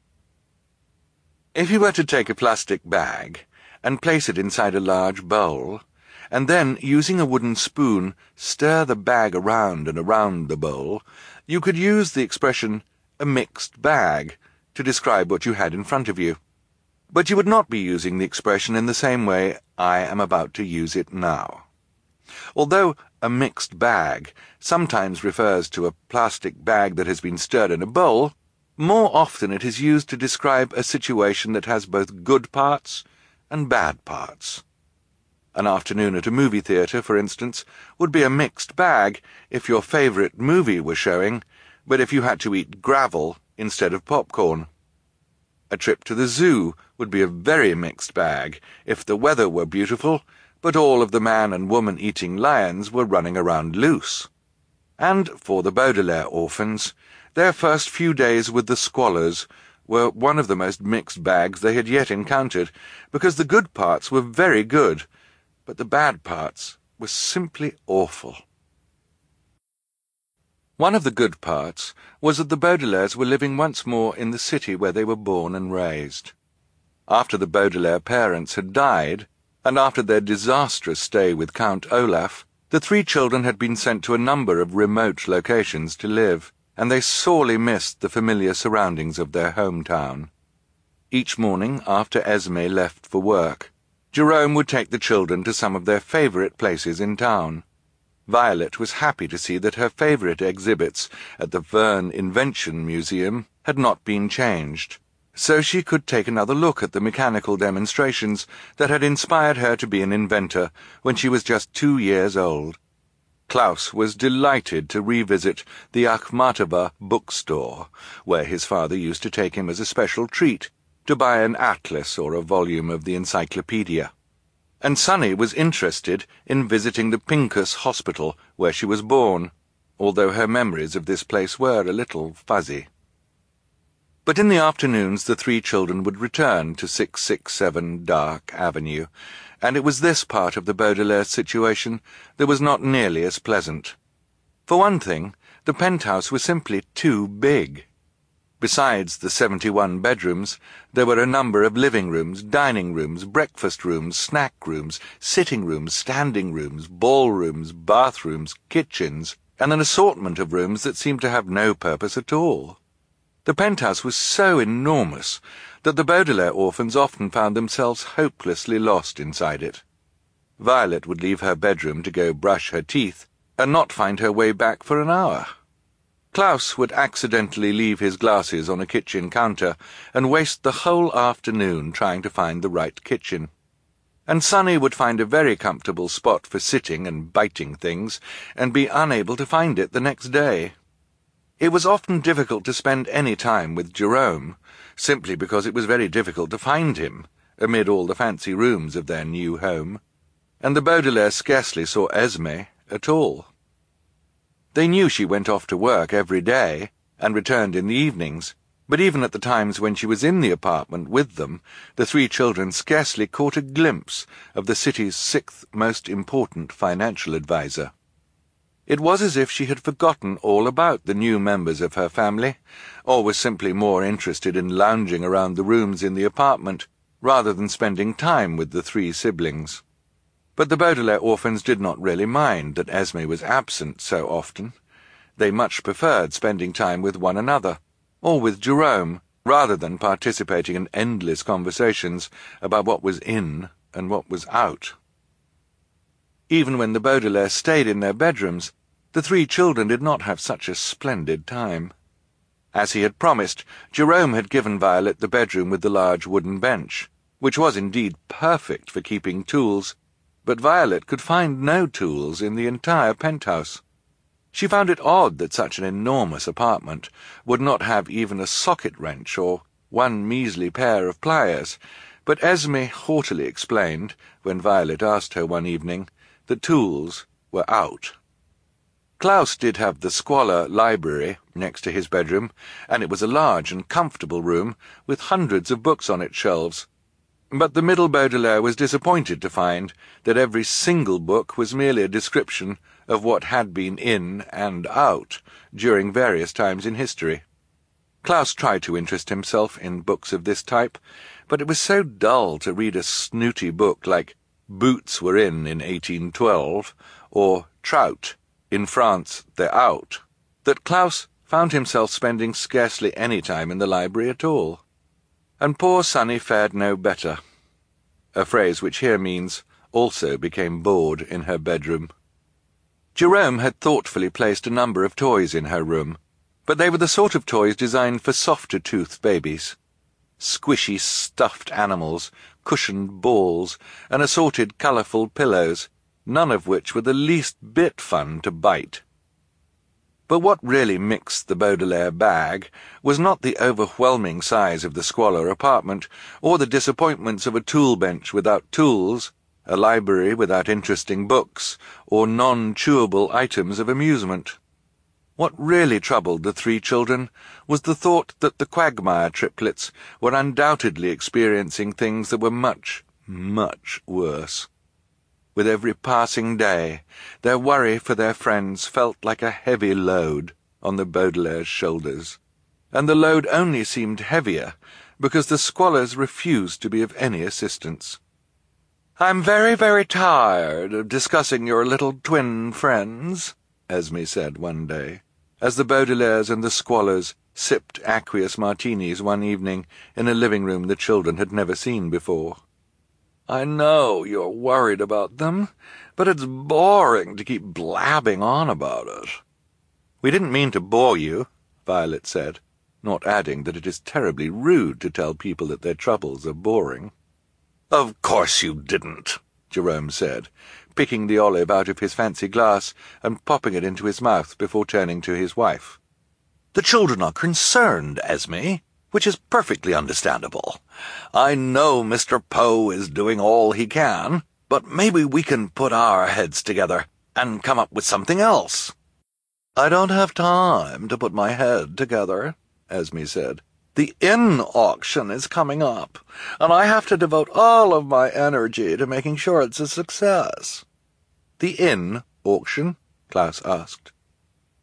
If you were to take a plastic bag and place it inside a large bowl, and then, using a wooden spoon, stir the bag around and around the bowl, you could use the expression "a mixed bag" to describe what you had in front of you. But you would not be using the expression in the same way I am about to use it now. Although a mixed bag sometimes refers to a plastic bag that has been stirred in a bowl, more often it is used to describe a situation that has both good parts and bad parts. An afternoon at a movie theatre, for instance, would be a mixed bag if your favourite movie were showing, but if you had to eat gravel instead of popcorn. A trip to the zoo would be a very mixed bag if the weather were beautiful, but all of the man and woman-eating lions were running around loose. And for the Baudelaire orphans, their first few days with the squalors were one of the most mixed bags they had yet encountered, because the good parts were very good, but the bad parts were simply awful. One of the good parts was that the Baudelaires were living once more in the city where they were born and raised. After the Baudelaire parents had died, and after their disastrous stay with Count Olaf, the three children had been sent to a number of remote locations to live, and they sorely missed the familiar surroundings of their hometown. Each morning, after Esme left for work, Jerome would take the children to some of their favourite places in town. Violet was happy to see that her favourite exhibits at the Verne Invention Museum had not been changed, so she could take another look at the mechanical demonstrations that had inspired her to be an inventor when she was just 2 years old. Klaus was delighted to revisit the Akhmatova bookstore, where his father used to take him as a special treat to buy an atlas or a volume of the encyclopedia. And Sunny was interested in visiting the Pincus Hospital, where she was born, although her memories of this place were a little fuzzy. But in the afternoons the three children would return to 667 Dark Avenue, and it was this part of the Baudelaire situation that was not nearly as pleasant. For one thing, The penthouse was simply too big. Besides the 71 bedrooms, there were a number of living rooms, dining rooms, breakfast rooms, snack rooms, sitting rooms, standing rooms, ballrooms, bathrooms, kitchens, and an assortment of rooms that seemed to have no purpose at all. The penthouse was so enormous that the Baudelaire orphans often found themselves hopelessly lost inside it. Violet would leave her bedroom to go brush her teeth and not find her way back for an hour. Klaus would accidentally leave his glasses on a kitchen counter and waste the whole afternoon trying to find the right kitchen. And Sonny would find a very comfortable spot for sitting and biting things and be unable to find it the next day. It was often difficult to spend any time with Jerome, simply because it was very difficult to find him amid all the fancy rooms of their new home, and the Baudelaires scarcely saw Esme at all. They knew she went off to work every day and returned in the evenings, but even at the times when she was in the apartment with them, the three children scarcely caught a glimpse of the city's sixth most important financial adviser. It was as if she had forgotten all about the new members of her family, or was simply more interested in lounging around the rooms in the apartment rather than spending time with the three siblings. But the Baudelaire orphans did not really mind that Esme was absent so often. They much preferred spending time with one another, or with Jerome, rather than participating in endless conversations about what was in and what was out. Even when the Baudelaires stayed in their bedrooms, the three children did not have such a splendid time. As he had promised, Jerome had given Violet the bedroom with the large wooden bench, which was indeed perfect for keeping tools, but Violet could find no tools in the entire penthouse. She found it odd that such an enormous apartment would not have even a socket wrench or one measly pair of pliers, but Esme haughtily explained, when Violet asked her one evening, that tools were out. Klaus did have the squalor library next to his bedroom, and it was a large and comfortable room with hundreds of books on its shelves. But the middle Baudelaire was disappointed to find that every single book was merely a description of what had been in and out during various times in history. Klaus tried to interest himself in books of this type, but it was so dull to read a snooty book like Boots Were In 1812, or Trout, In France They're Out, that Klaus found himself spending scarcely any time in the library at all. And poor Sonny fared no better. A phrase which here means also became bored in her bedroom. Jerome had thoughtfully placed a number of toys in her room, but they were the sort of toys designed for softer-toothed babies. Squishy stuffed animals, cushioned balls, and assorted colourful pillows, none of which were the least bit fun to bite. But what really mixed the Baudelaire bag was not the overwhelming size of the squalor apartment, or the disappointments of a tool bench without tools, a library without interesting books, or non-chewable items of amusement. What really troubled the three children was the thought that the Quagmire triplets were undoubtedly experiencing things that were much, much worse. With every passing day, their worry for their friends felt like a heavy load on the Baudelaire's shoulders, and the load only seemed heavier because the squalors refused to be of any assistance. "I'm very, very tired of discussing your little twin friends," Esme said one day, as the Baudelaires and the squalors sipped aqueous martinis one evening in a living room the children had never seen before. "I know you're worried about them, but it's boring to keep blabbing on about it." "We didn't mean to bore you," Violet said, not adding that it is terribly rude to tell people that their troubles are boring. "Of course you didn't," Jerome said, picking the olive out of his fancy glass and popping it into his mouth before turning to his wife. "The children are concerned, Esme, which is perfectly understandable. I know Mr. Poe is doing all he can, but maybe we can put our heads together and come up with something else." "I don't have time to put my head together," Esme said. "The inn auction is coming up, and I have to devote all of my energy to making sure it's a success." "The inn auction?" Klaus asked.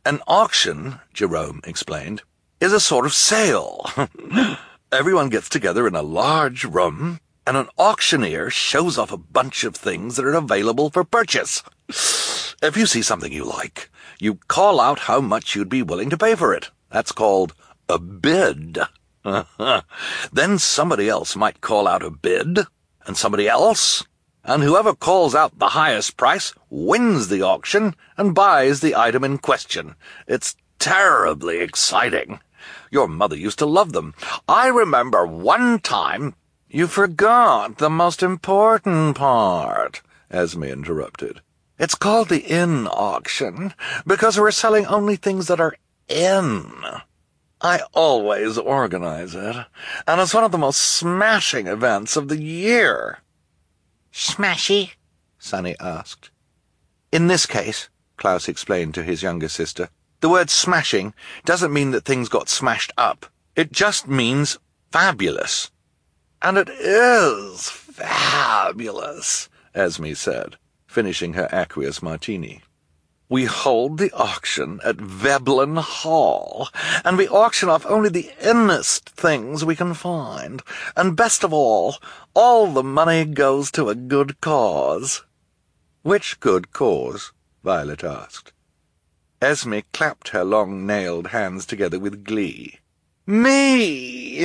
An auction, Jerome explained, is a sort of sale. Everyone gets together in a large room, and an auctioneer shows off a bunch of things that are available for purchase. If you see something you like, you call out how much you'd be willing to pay for it. That's called a bid. Then somebody else might call out a bid, and somebody else, and whoever calls out the highest price wins the auction and buys the item in question. It's terribly exciting. Your mother used to love them. I remember one time— You forgot the most important part, Esme interrupted. It's called the in auction, because we're selling only things that are in. I always organize it, and it's one of the most smashing events of the year. Smashy? Sunny asked. In this case, Klaus explained to his younger sister, the word smashing doesn't mean that things got smashed up. It just means fabulous. And it is fabulous, Esme said, finishing her aqueous martini. We hold the auction at Veblen Hall, and we auction off only the innest things we can find, and best of all the money goes to a good cause. Which good cause? Violet asked. Esme clapped her long-nailed hands together with glee. Me!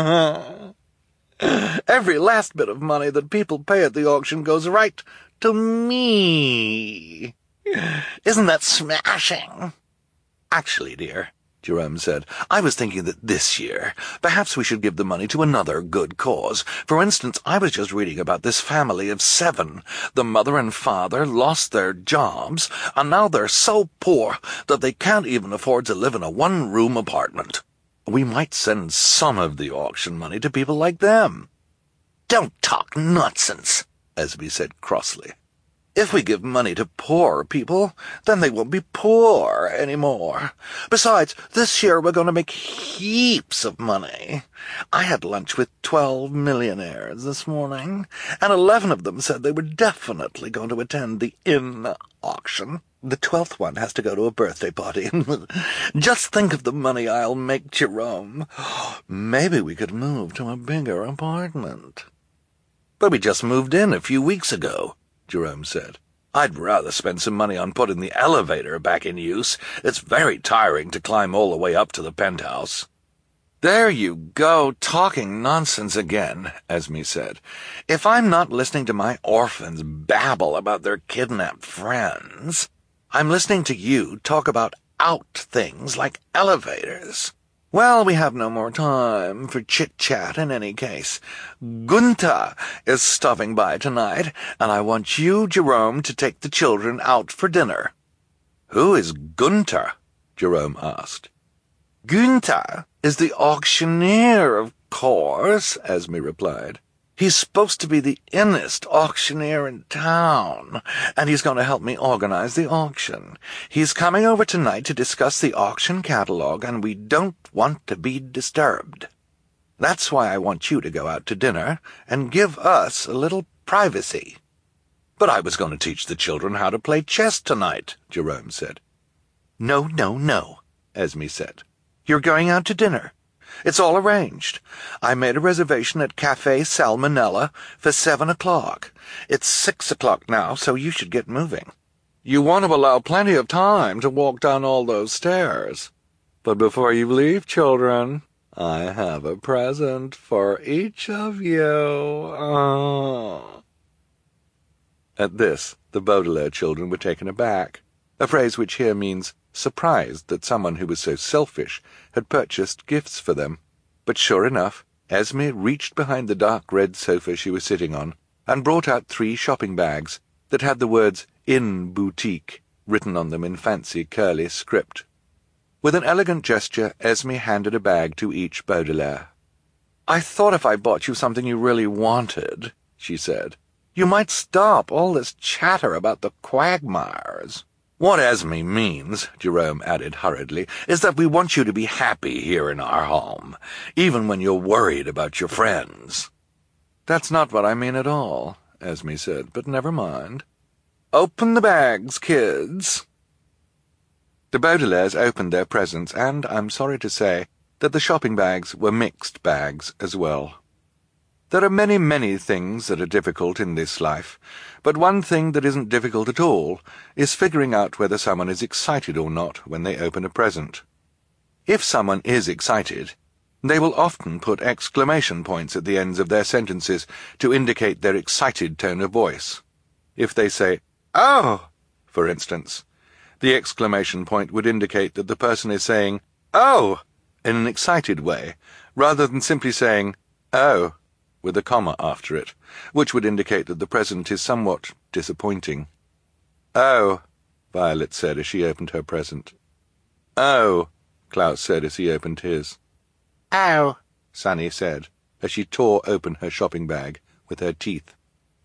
Every last bit of money that people pay at the auction goes right to me. Isn't that smashing? Actually, dear, Jerome said, I was thinking that this year, perhaps we should give the money to another good cause. For instance, I was just reading about this family of 7. The mother and father lost their jobs, and now they're so poor that they can't even afford to live in a one-room apartment. We might send some of the auction money to people like them. Don't talk nonsense, Esme said crossly. If we give money to poor people, then they won't be poor anymore. Besides, this year we're going to make heaps of money. I had lunch with 12 millionaires this morning, and 11 of them said they were definitely going to attend the in auction. The 12th one has to go to a birthday party. Just think of the money I'll make, Jerome. Maybe we could move to a bigger apartment. But we just moved in a few weeks ago, Jerome said. I'd rather spend some money on putting the elevator back in use. It's very tiring to climb all the way up to the penthouse. There you go, talking nonsense again, Esme said. If I'm not listening to my orphans babble about their kidnapped friends, I'm listening to you talk about out things like elevators. Well, we have no more time for chit-chat in any case. Gunther is stopping by tonight, and I want you, Jerome, to take the children out for dinner. Who is Gunther? Jerome asked. Gunther is the auctioneer, of course, Esme replied. He's supposed to be the innest auctioneer in town, and he's going to help me organize the auction. He's coming over tonight to discuss the auction catalogue, and we don't want to be disturbed. That's why I want you to go out to dinner and give us a little privacy. But I was going to teach the children how to play chess tonight, Jerome said. No, Esme said. You're going out to dinner. It's all arranged. I made a reservation at Café Salmonella for 7 o'clock. It's 6 o'clock now, so you should get moving. You want to allow plenty of time to walk down all those stairs. But before you leave, children, I have a present for each of you. At this, the Baudelaire children were taken aback, a phrase which here means surprised that someone who was so selfish had purchased gifts for them. But sure enough, Esme reached behind the dark red sofa she was sitting on and brought out 3 shopping bags that had the words "In Boutique" written on them in fancy curly script. With an elegant gesture, Esme handed a bag to each Baudelaire. I thought if I bought you something you really wanted, she said, you might stop all this chatter about the quagmires. What Esme means, Jerome added hurriedly, is that we want you to be happy here in our home, even when you're worried about your friends. That's not what I mean at all, Esme said, but never mind. Open the bags, kids. The Baudelaires opened their presents, and I'm sorry to say that the shopping bags were mixed bags as well. There are many, many things that are difficult in this life, but one thing that isn't difficult at all is figuring out whether someone is excited or not when they open a present. If someone is excited, they will often put exclamation points at the ends of their sentences to indicate their excited tone of voice. If they say, "Oh," for instance, the exclamation point would indicate that the person is saying, "Oh," in an excited way, rather than simply saying, "Oh," with a comma after it, which would indicate that the present is somewhat disappointing. "Oh," Violet said as she opened her present. "Oh," Klaus said as he opened his. "Oh," Sunny said as she tore open her shopping bag with her teeth.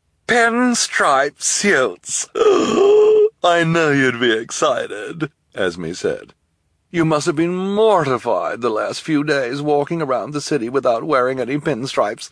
"Pinstripe suits! I know you'd be excited," Esme said. "You must have been mortified the last few days walking around the city without wearing any pinstripes.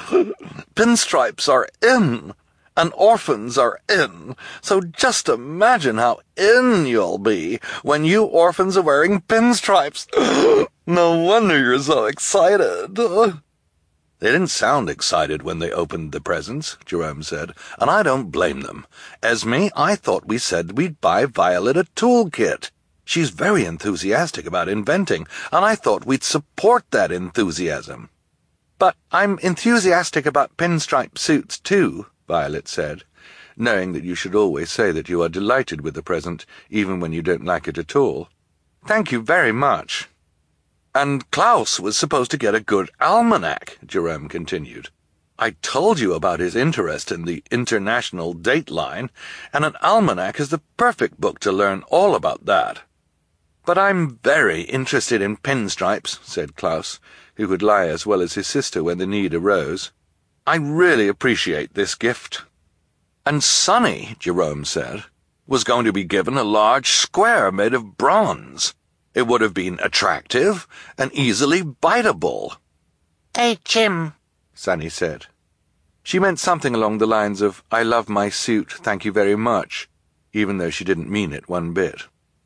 Pinstripes are in, and orphans are in, so just imagine how in you'll be when you orphans are wearing pinstripes. No wonder you're so excited." They didn't sound excited when they opened the presents, Jerome said, and I don't blame them. Esme, I thought we said we'd buy Violet a toolkit. She's very enthusiastic about inventing, and I thought we'd support that enthusiasm. But I'm enthusiastic about pinstripe suits, too, Violet said, knowing that you should always say that you are delighted with the present, even when you don't like it at all. Thank you very much. And Klaus was supposed to get a good almanac, Jerome continued. I told you about his interest in the International Dateline, and an almanac is the perfect book to learn all about that. But I'm very interested in pinstripes, said Klaus, who could lie as well as his sister when the need arose. I really appreciate this gift. And Sunny, Jerome said, was going to be given a large square made of bronze. It would have been attractive and easily biteable. "Hey, Jim," Sunny said. She meant something along the lines of, I love my suit, thank you very much, even though she didn't mean it one bit.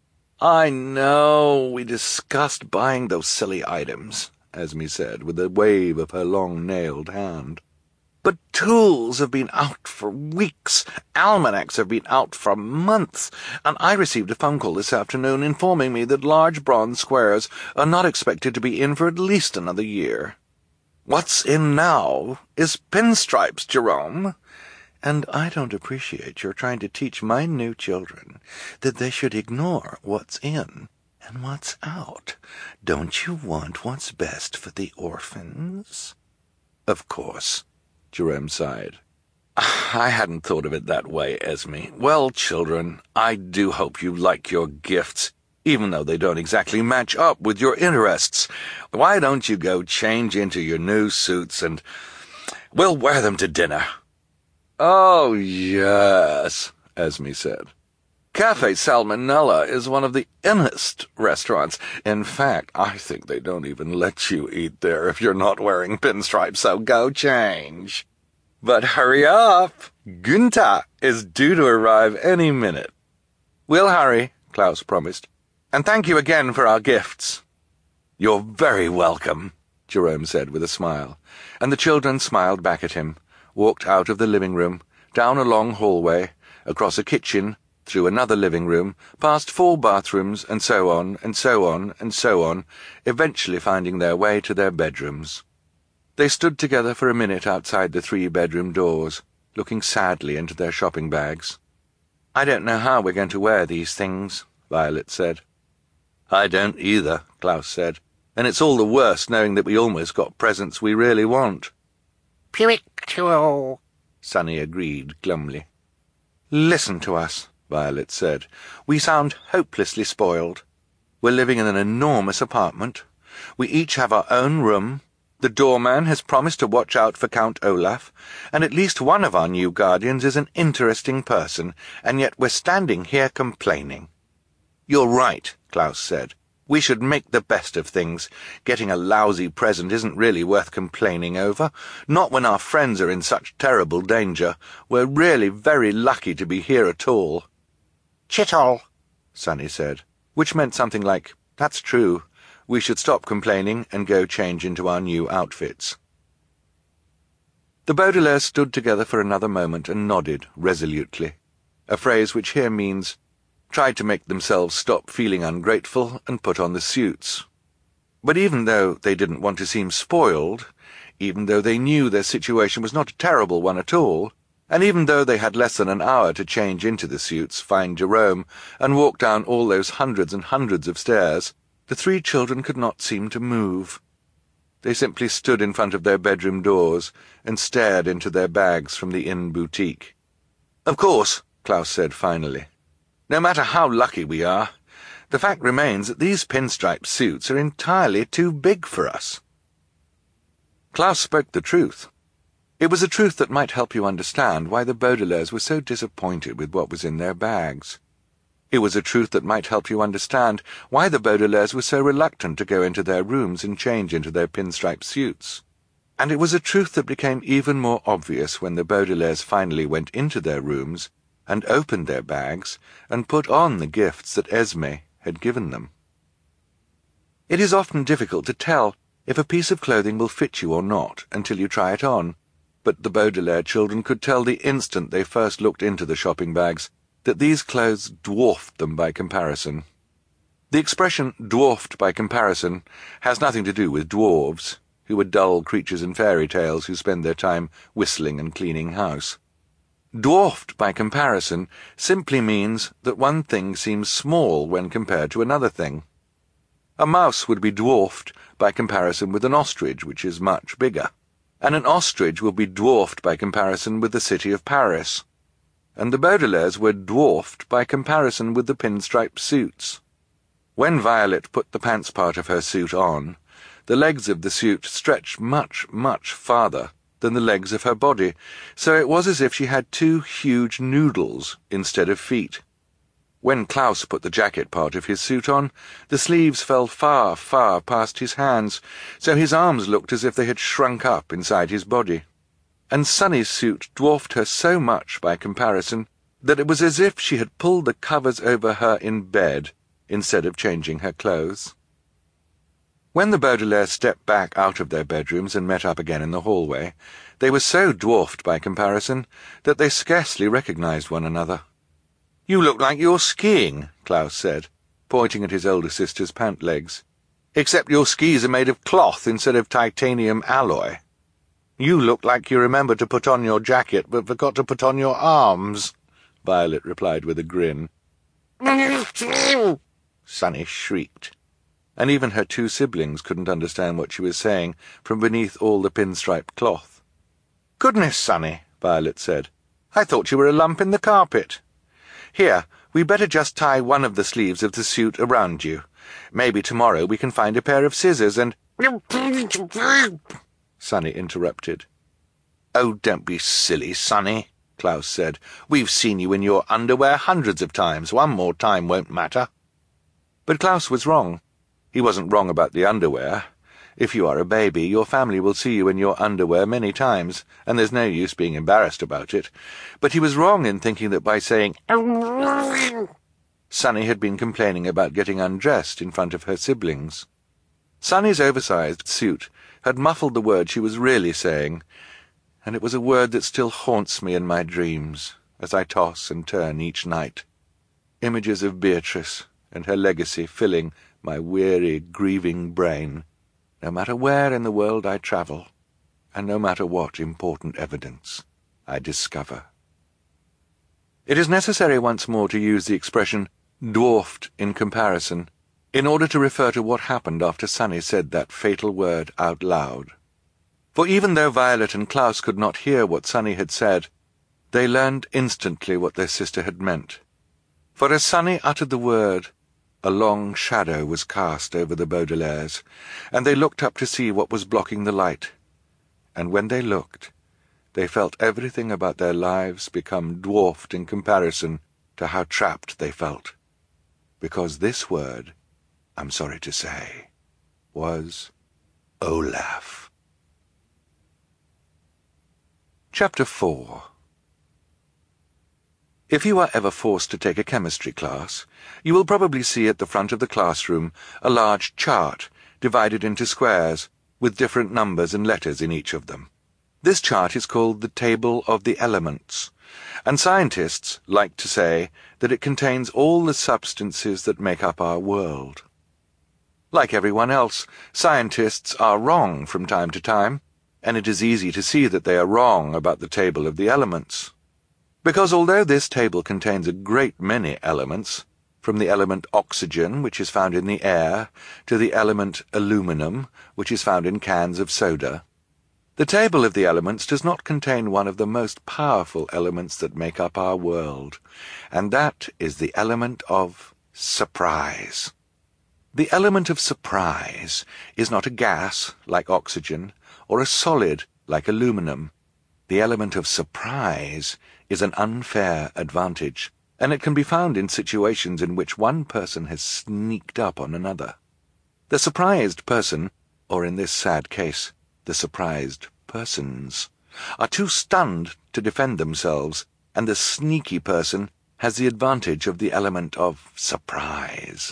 I know, we discussed buying those silly items, Esme said, with a wave of her long-nailed hand. But tools have been out for weeks, almanacs have been out for months, and I received a phone call this afternoon informing me that large bronze squares are not expected to be in for at least another year. What's in now is pinstripes, Jerome. And I don't appreciate your trying to teach my new children that they should ignore what's in and what's out. Don't you want what's best for the orphans? Of course, Jerome sighed. I hadn't thought of it that way, Esme. Well, children, I do hope you like your gifts, even though they don't exactly match up with your interests. Why don't you go change into your new suits and we'll wear them to dinner? Oh, yes, Esme said. Cafe Salmonella is one of the innest restaurants. In fact, I think they don't even let you eat there if you're not wearing pinstripes, so go change. But hurry up! Günther is due to arrive any minute. We'll hurry, Klaus promised. And thank you again for our gifts. You're very welcome, Jerome said with a smile, and the children smiled back at him, walked out of the living room, down a long hallway, across a kitchen, through another living room, past 4 bathrooms, and so on, and so on, and so on, eventually finding their way to their bedrooms. They stood together for a minute outside the 3-bedroom doors, looking sadly into their shopping bags. I don't know how we're going to wear these things, Violet said. I don't either, Klaus said, and it's all the worse knowing that we almost got presents we really want. "Puictual," Sunny agreed glumly. Listen to us, Violet said. We sound hopelessly spoiled. We're living in an enormous apartment. We each have our own room. The doorman has promised to watch out for Count Olaf, and at least one of our new guardians is an interesting person, and yet we're standing here complaining. You're right, Klaus said. We should make the best of things. Getting a lousy present isn't really worth complaining over, not when our friends are in such terrible danger. We're really very lucky to be here at all. "Chittle," Sunny said. which meant something like, "That's true. We should stop complaining and go change into our new outfits." The Baudelaires stood together for another moment and nodded resolutely, a phrase which here means tried to make themselves stop feeling ungrateful and put on the suits. But even though they didn't want to seem spoiled, even though they knew their situation was not a terrible one at all, and even though they had less than an hour to change into the suits, find Jerome, and walk down all those hundreds and hundreds of stairs, the three children could not seem to move. They simply stood in front of their bedroom doors and stared into their bags from the inn boutique. "Of course," Klaus said finally, "no matter how lucky we are, the fact remains that these pinstripe suits are entirely too big for us." Klaus spoke the truth. It was a truth that might help you understand why the Baudelaires were so disappointed with what was in their bags. It was a truth that might help you understand why the Baudelaires were so reluctant to go into their rooms and change into their pinstripe suits. And it was a truth that became even more obvious when the Baudelaires finally went into their rooms and opened their bags and put on the gifts that Esme had given them. It is often difficult to tell if a piece of clothing will fit you or not until you try it on, but the Baudelaire children could tell the instant they first looked into the shopping bags that these clothes dwarfed them by comparison. The expression dwarfed by comparison has nothing to do with dwarves, who are dull creatures in fairy tales who spend their time whistling and cleaning house. Dwarfed by comparison simply means that one thing seems small when compared to another thing. A mouse would be dwarfed by comparison with an ostrich, which is much bigger, and an ostrich will be dwarfed by comparison with the city of Paris. And the Baudelaires were dwarfed by comparison with the pinstripe suits. When Violet put the pants part of her suit on, the legs of the suit stretched much, much farther than the legs of her body, so it was as if she had two huge noodles instead of feet. When Klaus put the jacket part of his suit on, the sleeves fell far, far past his hands, so his arms looked as if they had shrunk up inside his body. And Sunny's suit dwarfed her so much by comparison that it was as if she had pulled the covers over her in bed instead of changing her clothes. When the Baudelaires stepped back out of their bedrooms and met up again in the hallway, they were so dwarfed by comparison that they scarcely recognized one another. "You look like you're skiing," Klaus said, pointing at his older sister's pant legs. "Except your skis are made of cloth instead of titanium alloy. You look like you remembered to put on your jacket but forgot to put on your arms," Violet replied with a grin. Sunny shrieked, and even her two siblings couldn't understand what she was saying from beneath all the pinstripe cloth. "Goodness, Sunny," Violet said. "I thought you were a lump in the carpet. Here, we better just tie one of the sleeves of the suit around you. Maybe tomorrow we can find a pair of scissors and—" Sunny interrupted. "Oh, don't be silly, Sunny," Klaus said. "We've seen you in your underwear hundreds of times. One more time won't matter." But Klaus was wrong. He wasn't wrong about the underwear. If you are a baby, your family will see you in your underwear many times, and there's no use being embarrassed about it. But he was wrong in thinking that by saying Sunny had been complaining about getting undressed in front of her siblings. Sunny's oversized suit had muffled the word she was really saying, and it was a word that still haunts me in my dreams as I toss and turn each night. Images of Beatrice and her legacy filling my weary, grieving brain, no matter where in the world I travel, and no matter what important evidence I discover. It is necessary once more to use the expression dwarfed in comparison in order to refer to what happened after Sunny said that fatal word out loud. For even though Violet and Klaus could not hear what Sunny had said, they learned instantly what their sister had meant. For as Sunny uttered the word, a long shadow was cast over the Baudelaires, and they looked up to see what was blocking the light. And when they looked, they felt everything about their lives become dwarfed in comparison to how trapped they felt. Because this word, I'm sorry to say, was Olaf. Chapter 4. If you are ever forced to take a chemistry class, you will probably see at the front of the classroom a large chart divided into squares with different numbers and letters in each of them. This chart is called the Table of the Elements, and scientists like to say that it contains all the substances that make up our world. Like everyone else, scientists are wrong from time to time, and it is easy to see that they are wrong about the Table of the Elements. Because although this table contains a great many elements, from the element oxygen, which is found in the air, to the element aluminum, which is found in cans of soda, the Table of the Elements does not contain one of the most powerful elements that make up our world, and that is the element of surprise. The element of surprise is not a gas, like oxygen, or a solid, like aluminum. The element of surprise is an unfair advantage, and it can be found in situations in which one person has sneaked up on another. The surprised person, or in this sad case, the surprised persons, are too stunned to defend themselves, and the sneaky person has the advantage of the element of surprise.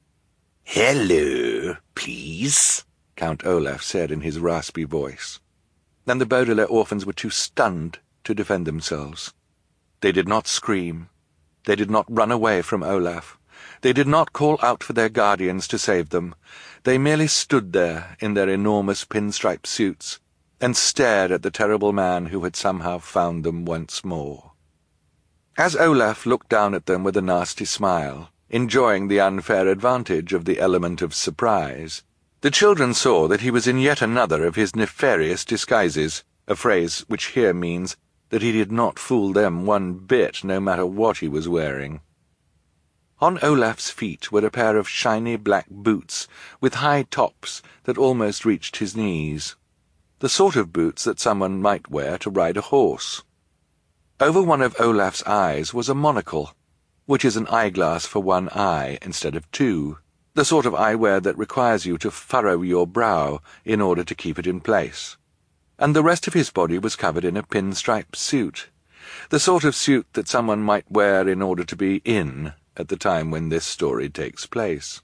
"Hello, please," Count Olaf said in his raspy voice. And the Baudelaire orphans were too stunned to defend themselves. They did not scream. They did not run away from Olaf. They did not call out for their guardians to save them. They merely stood there in their enormous pinstripe suits and stared at the terrible man who had somehow found them once more. As Olaf looked down at them with a nasty smile, enjoying the unfair advantage of the element of surprise, the children saw that he was in yet another of his nefarious disguises, a phrase which here means that he did not fool them one bit, no matter what he was wearing. On Olaf's feet were a pair of shiny black boots with high tops that almost reached his knees, the sort of boots that someone might wear to ride a horse. Over one of Olaf's eyes was a monocle, which is an eyeglass for one eye instead of two, the sort of eyewear that requires you to furrow your brow in order to keep it in place. And the rest of his body was covered in a pinstripe suit, the sort of suit that someone might wear in order to be in at the time when this story takes place.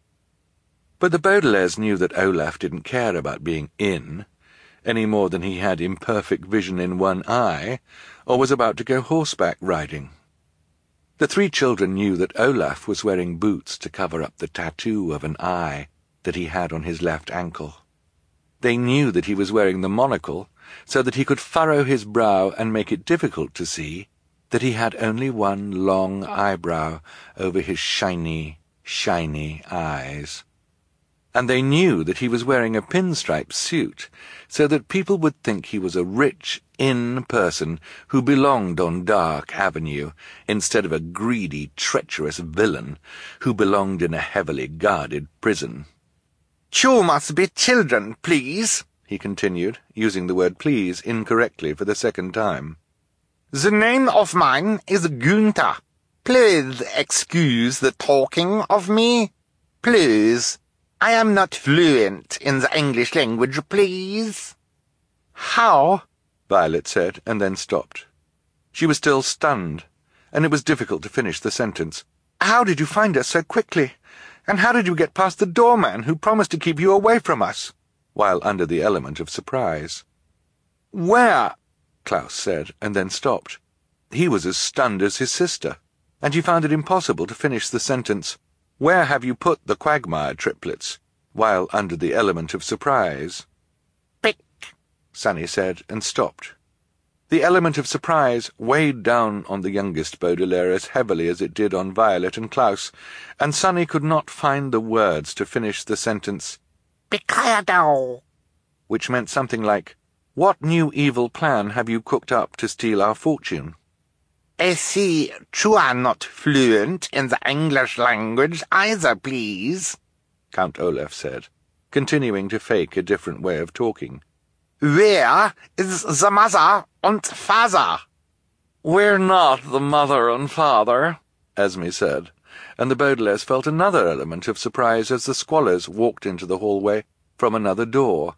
But the Baudelaires knew that Olaf didn't care about being in, any more than he had imperfect vision in one eye, or was about to go horseback riding. The three children knew that Olaf was wearing boots to cover up the tattoo of an eye that he had on his left ankle. They knew that he was wearing the monocle so that he could furrow his brow and make it difficult to see that he had only one long eyebrow over his shiny, shiny eyes. And they knew that he was wearing a pinstripe suit so that people would think he was a rich, in person who belonged on Dark Avenue instead of a greedy, treacherous villain who belonged in a heavily guarded prison. "You must be children, please," he continued, using the word please incorrectly for the second time. "The name of mine is Gunther. Please excuse the talking of me. Please. I am not fluent in the English language, please." "How?" Violet said, and then stopped. She was still stunned, and it was difficult to finish the sentence. "How did you find us so quickly? And how did you get past the doorman who promised to keep you away from us?" while under the element of surprise. "Where?" Klaus said, and then stopped. He was as stunned as his sister, and he found it impossible to finish the sentence, "Where have you put the Quagmire triplets?" while under the element of surprise. "Pick," Sunny said, and stopped. The element of surprise weighed down on the youngest Baudelaire as heavily as it did on Violet and Klaus, and Sunny could not find the words to finish the sentence, "Picayadao," which meant something like, "What new evil plan have you cooked up to steal our fortune?" "I see you are not fluent in the English language either, please," Count Olaf said, continuing to fake a different way of talking. "Where is the mother and father?" "We're not the mother and father," Esme said, and the Baudelaires felt another element of surprise as the Squallers walked into the hallway from another door.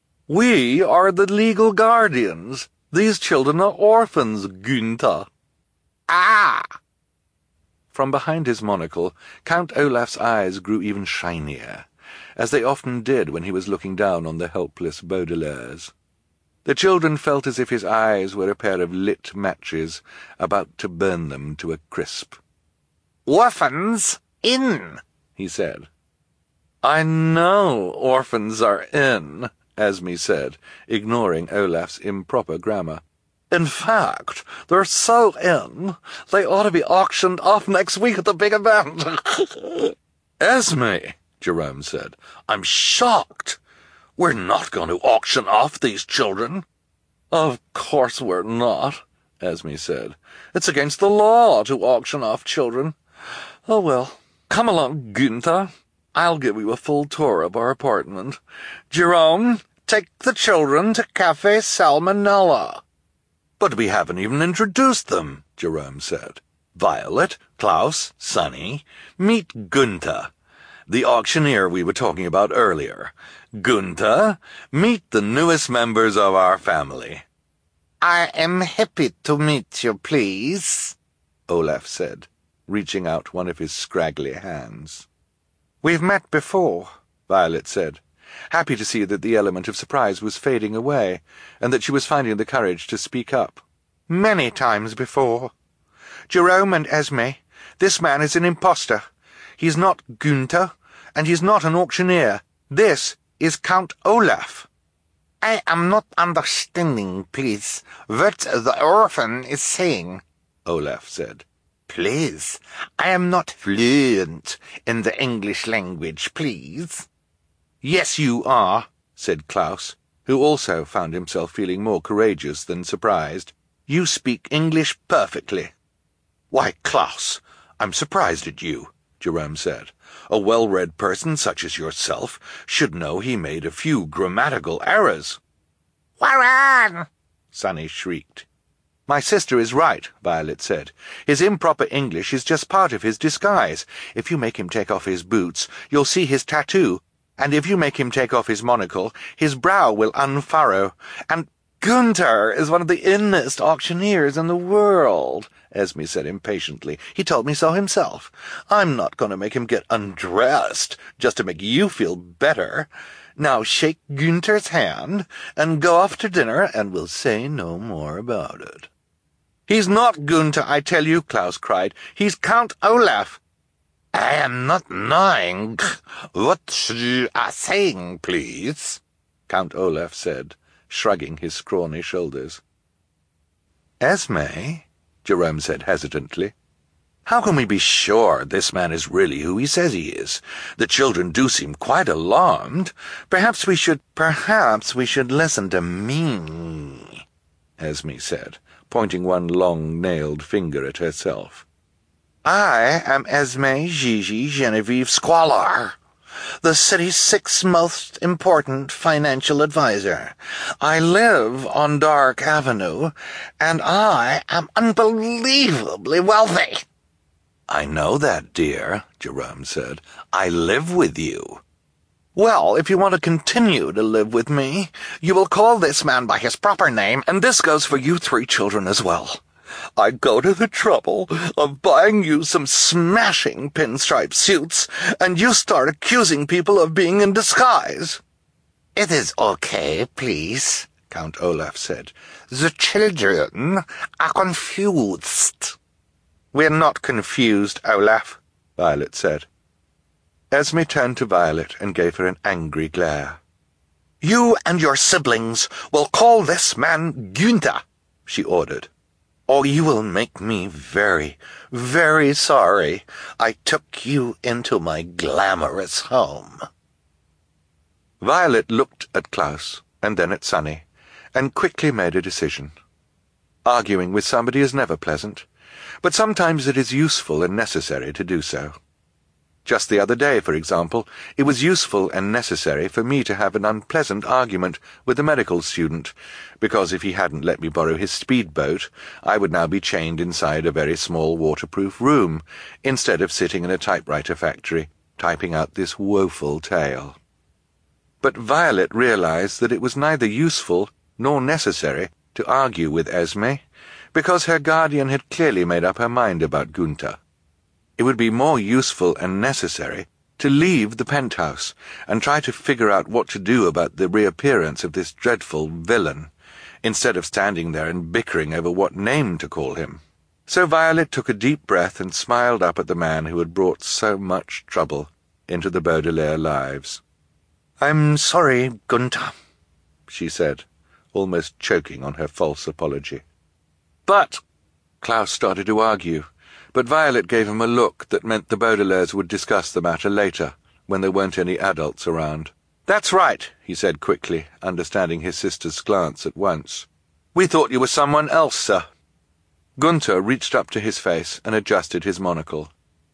"We are the legal guardians. These children are orphans, Gunther." Ah! From behind his monocle, Count Olaf's eyes grew even shinier, as they often did when he was looking down on the helpless Baudelaires. The children felt as if his eyes were a pair of lit matches about to burn them to a crisp. "Orphans in," he said. "I know orphans are in," Esme said, ignoring Olaf's improper grammar. "In fact, they're so in, they ought to be auctioned off next week at the big event." "Esme," Jerome said, "I'm shocked. We're not going to auction off these children." "Of course we're not," Esme said. "It's against the law to auction off children. Oh well, come along, Günther. I'll give you a full tour of our apartment. Jerome, take the children to Café Salmonella." "But we haven't even introduced them," Jerome said. "Violet, Klaus, Sonny, meet Günther, the auctioneer we were talking about earlier. Günther, meet the newest members of our family." "I am happy to meet you, please," Olaf said, reaching out one of his scraggly hands. "We've met before," Violet said, happy to see that the element of surprise was fading away, and that she was finding the courage to speak up. "Many times before. Jerome and Esme, this man is an impostor. He's not Günther, and he's not an auctioneer. This is Count Olaf." "I am not understanding, please, what the orphan is saying," Olaf said. "Please, I am not fluent in the English language, please." "Yes, you are," said Klaus, who also found himself feeling more courageous than surprised. "You speak English perfectly." "Why, Klaus, I'm surprised at you," Jerome said. "A well-read person such as yourself should know he made a few grammatical errors." "Warren!" Sonny shrieked. "My sister is right," Violet said. "His improper English is just part of his disguise. If you make him take off his boots, you'll see his tattoo, and if you make him take off his monocle, his brow will unfurrow. And Günther is one of the innest auctioneers in the world," Esme said impatiently. "He told me so himself. I'm not going to make him get undressed just to make you feel better. Now shake Günther's hand and go off to dinner, and we'll say no more about it." "He's not Günther, I tell you," Klaus cried. "He's Count Olaf." "I am not knowing what you are saying, please," Count Olaf said, shrugging his scrawny shoulders. "Esme," Jerome said hesitantly, "how can we be sure this man is really who he says he is? The children do seem quite alarmed. Perhaps we should listen to me," Esme said, pointing one long-nailed finger at herself. "I am Esme Gigi Genevieve Squalor, the city's sixth most important financial advisor. I live on Dark Avenue, and I am unbelievably wealthy." "I know that, dear," Jerome said. "I live with you." "Well, if you want to continue to live with me, you will call this man by his proper name, and this goes for you three children as well. I go to the trouble of buying you some smashing pinstripe suits, and you start accusing people of being in disguise." "It is okay, please," Count Olaf said. "The children are confused." "We're not confused, Olaf," Violet said. Esme turned to Violet and gave her an angry glare. "You and your siblings will call this man Günther," she ordered, "or you will make me very, very sorry I took you into my glamorous home." Violet looked at Klaus and then at Sonny, and quickly made a decision. Arguing with somebody is never pleasant, but sometimes it is useful and necessary to do so. Just the other day, for example, it was useful and necessary for me to have an unpleasant argument with a medical student, because if he hadn't let me borrow his speedboat, I would now be chained inside a very small waterproof room, instead of sitting in a typewriter factory, typing out this woeful tale. But Violet realized that it was neither useful nor necessary to argue with Esme, because her guardian had clearly made up her mind about Gunther. It would be more useful and necessary to leave the penthouse and try to figure out what to do about the reappearance of this dreadful villain, instead of standing there and bickering over what name to call him. So Violet took a deep breath and smiled up at the man who had brought so much trouble into the Baudelaire lives. "I'm sorry, Gunther," she said, almost choking on her false apology. "But—" Klaus started to argue, but Violet gave him a look that meant the Baudelaires would discuss the matter later, when there weren't any adults around. "That's right," he said quickly, understanding his sister's glance at once. "We thought you were someone else, sir." Gunther reached up to his face and adjusted his monocle.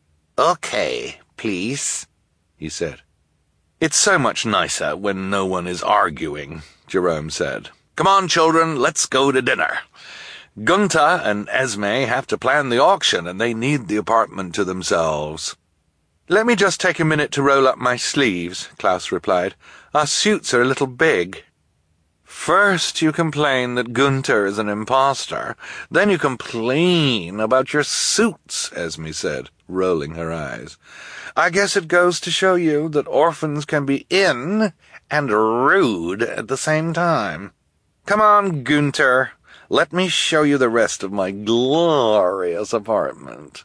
"Okay, please," he said. "It's so much nicer when no one is arguing," Jerome said. "Come on, children, let's go to dinner. Gunther and Esme have to plan the auction, and they need the apartment to themselves." "Let me just take a minute to roll up my sleeves," Klaus replied. "Our suits are a little big." "First you complain that Gunther is an impostor, then you complain about your suits," Esme said, rolling her eyes. "I guess it goes to show you that orphans can be in and rude at the same time. Come on, Gunther. Let me show you the rest of my glorious apartment."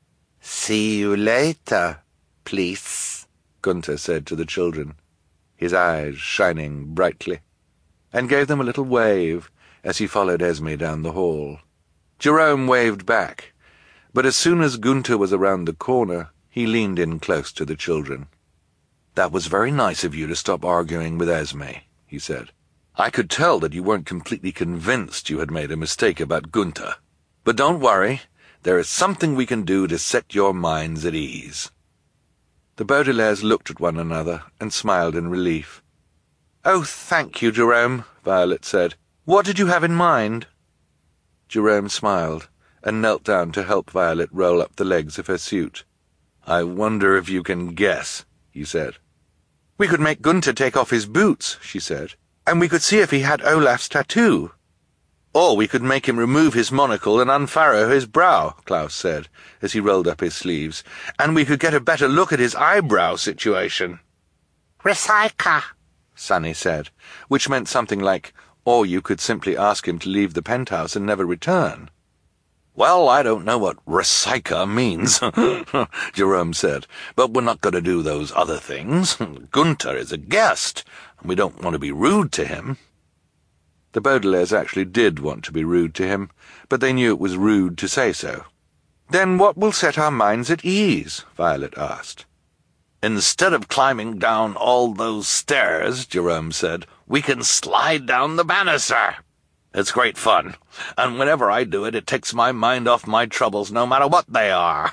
"See you later, please," Gunther said to the children, his eyes shining brightly, and gave them a little wave as he followed Esme down the hall. Jerome waved back, but as soon as Gunther was around the corner, he leaned in close to the children. "That was very nice of you to stop arguing with Esme," he said. "I could tell that you weren't completely convinced you had made a mistake about Gunther. But don't worry, there is something we can do to set your minds at ease." The Baudelaires looked at one another and smiled in relief. "Oh, thank you, Jerome," Violet said. "What did you have in mind?" Jerome smiled and knelt down to help Violet roll up the legs of her suit. "I wonder if you can guess," he said. "We could make Gunther take off his boots," she said, "and we could see if he had Olaf's tattoo." "Or we could make him remove his monocle and unfurrow his brow," Klaus said, as he rolled up his sleeves, "and we could get a better look at his eyebrow situation." "Recycle," Sunny said, which meant something like, "Or you could simply ask him to leave the penthouse and never return." "Well, I don't know what recycle means," Jerome said, "but we're not going to do those other things. Gunther is a guest, and we don't want to be rude to him." The Baudelaires actually did want to be rude to him, but they knew it was rude to say so. "Then what will set our minds at ease?" Violet asked. "Instead of climbing down all those stairs," Jerome said, "we can slide down the banister. It's great fun, and whenever I do it, it takes my mind off my troubles, no matter what they are.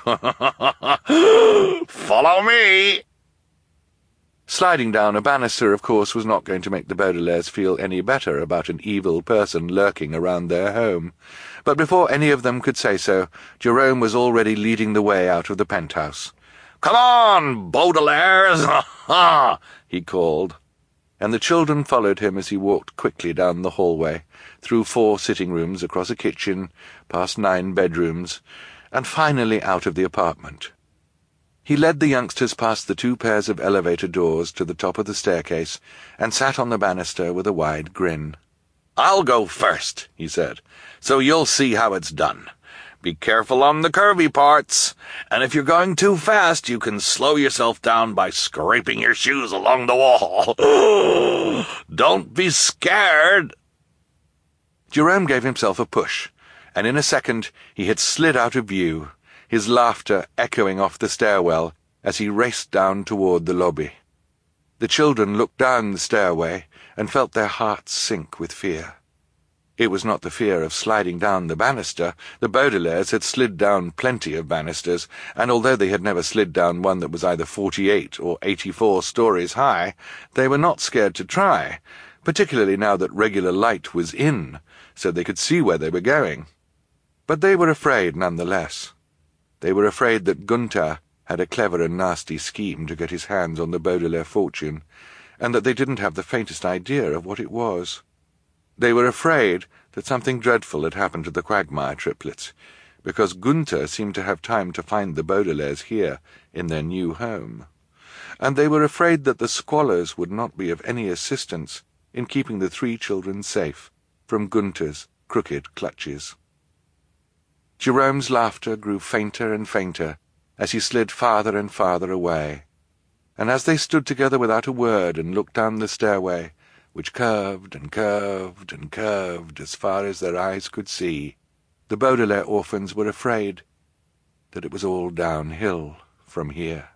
Follow me!" Sliding down a banister, of course, was not going to make the Baudelaires feel any better about an evil person lurking around their home, but before any of them could say so, Jerome was already leading the way out of the penthouse. "Come on, Baudelaires!" he called, and the children followed him as he walked quickly down the hallway, through 4 sitting rooms, across a kitchen, past 9 bedrooms, and finally out of the apartment. He led the youngsters past the 2 pairs of elevator doors to the top of the staircase and sat on the banister with a wide grin. "I'll go first," he said, "so you'll see how it's done. Be careful on the curvy parts, and if you're going too fast, you can slow yourself down by scraping your shoes along the wall. Don't be scared." Jerome gave himself a push, and in a second he had slid out of view, his laughter echoing off the stairwell as he raced down toward the lobby. The children looked down the stairway and felt their hearts sink with fear. It was not the fear of sliding down the banister. The Baudelaires had slid down plenty of banisters, and although they had never slid down one that was either 48 or 84 stories high, they were not scared to try, particularly now that regular light was in, so they could see where they were going. But they were afraid nonetheless. They were afraid that Gunther had a clever and nasty scheme to get his hands on the Baudelaire fortune, and that they didn't have the faintest idea of what it was. They were afraid that something dreadful had happened to the Quagmire triplets, because Gunther seemed to have time to find the Baudelaires here in their new home, and they were afraid that the squalors would not be of any assistance in keeping the 3 children safe from Gunther's crooked clutches. Jerome's laughter grew fainter and fainter as he slid farther and farther away, and as they stood together without a word and looked down the stairway, which curved and curved and curved as far as their eyes could see, the Baudelaire orphans were afraid that it was all downhill from here.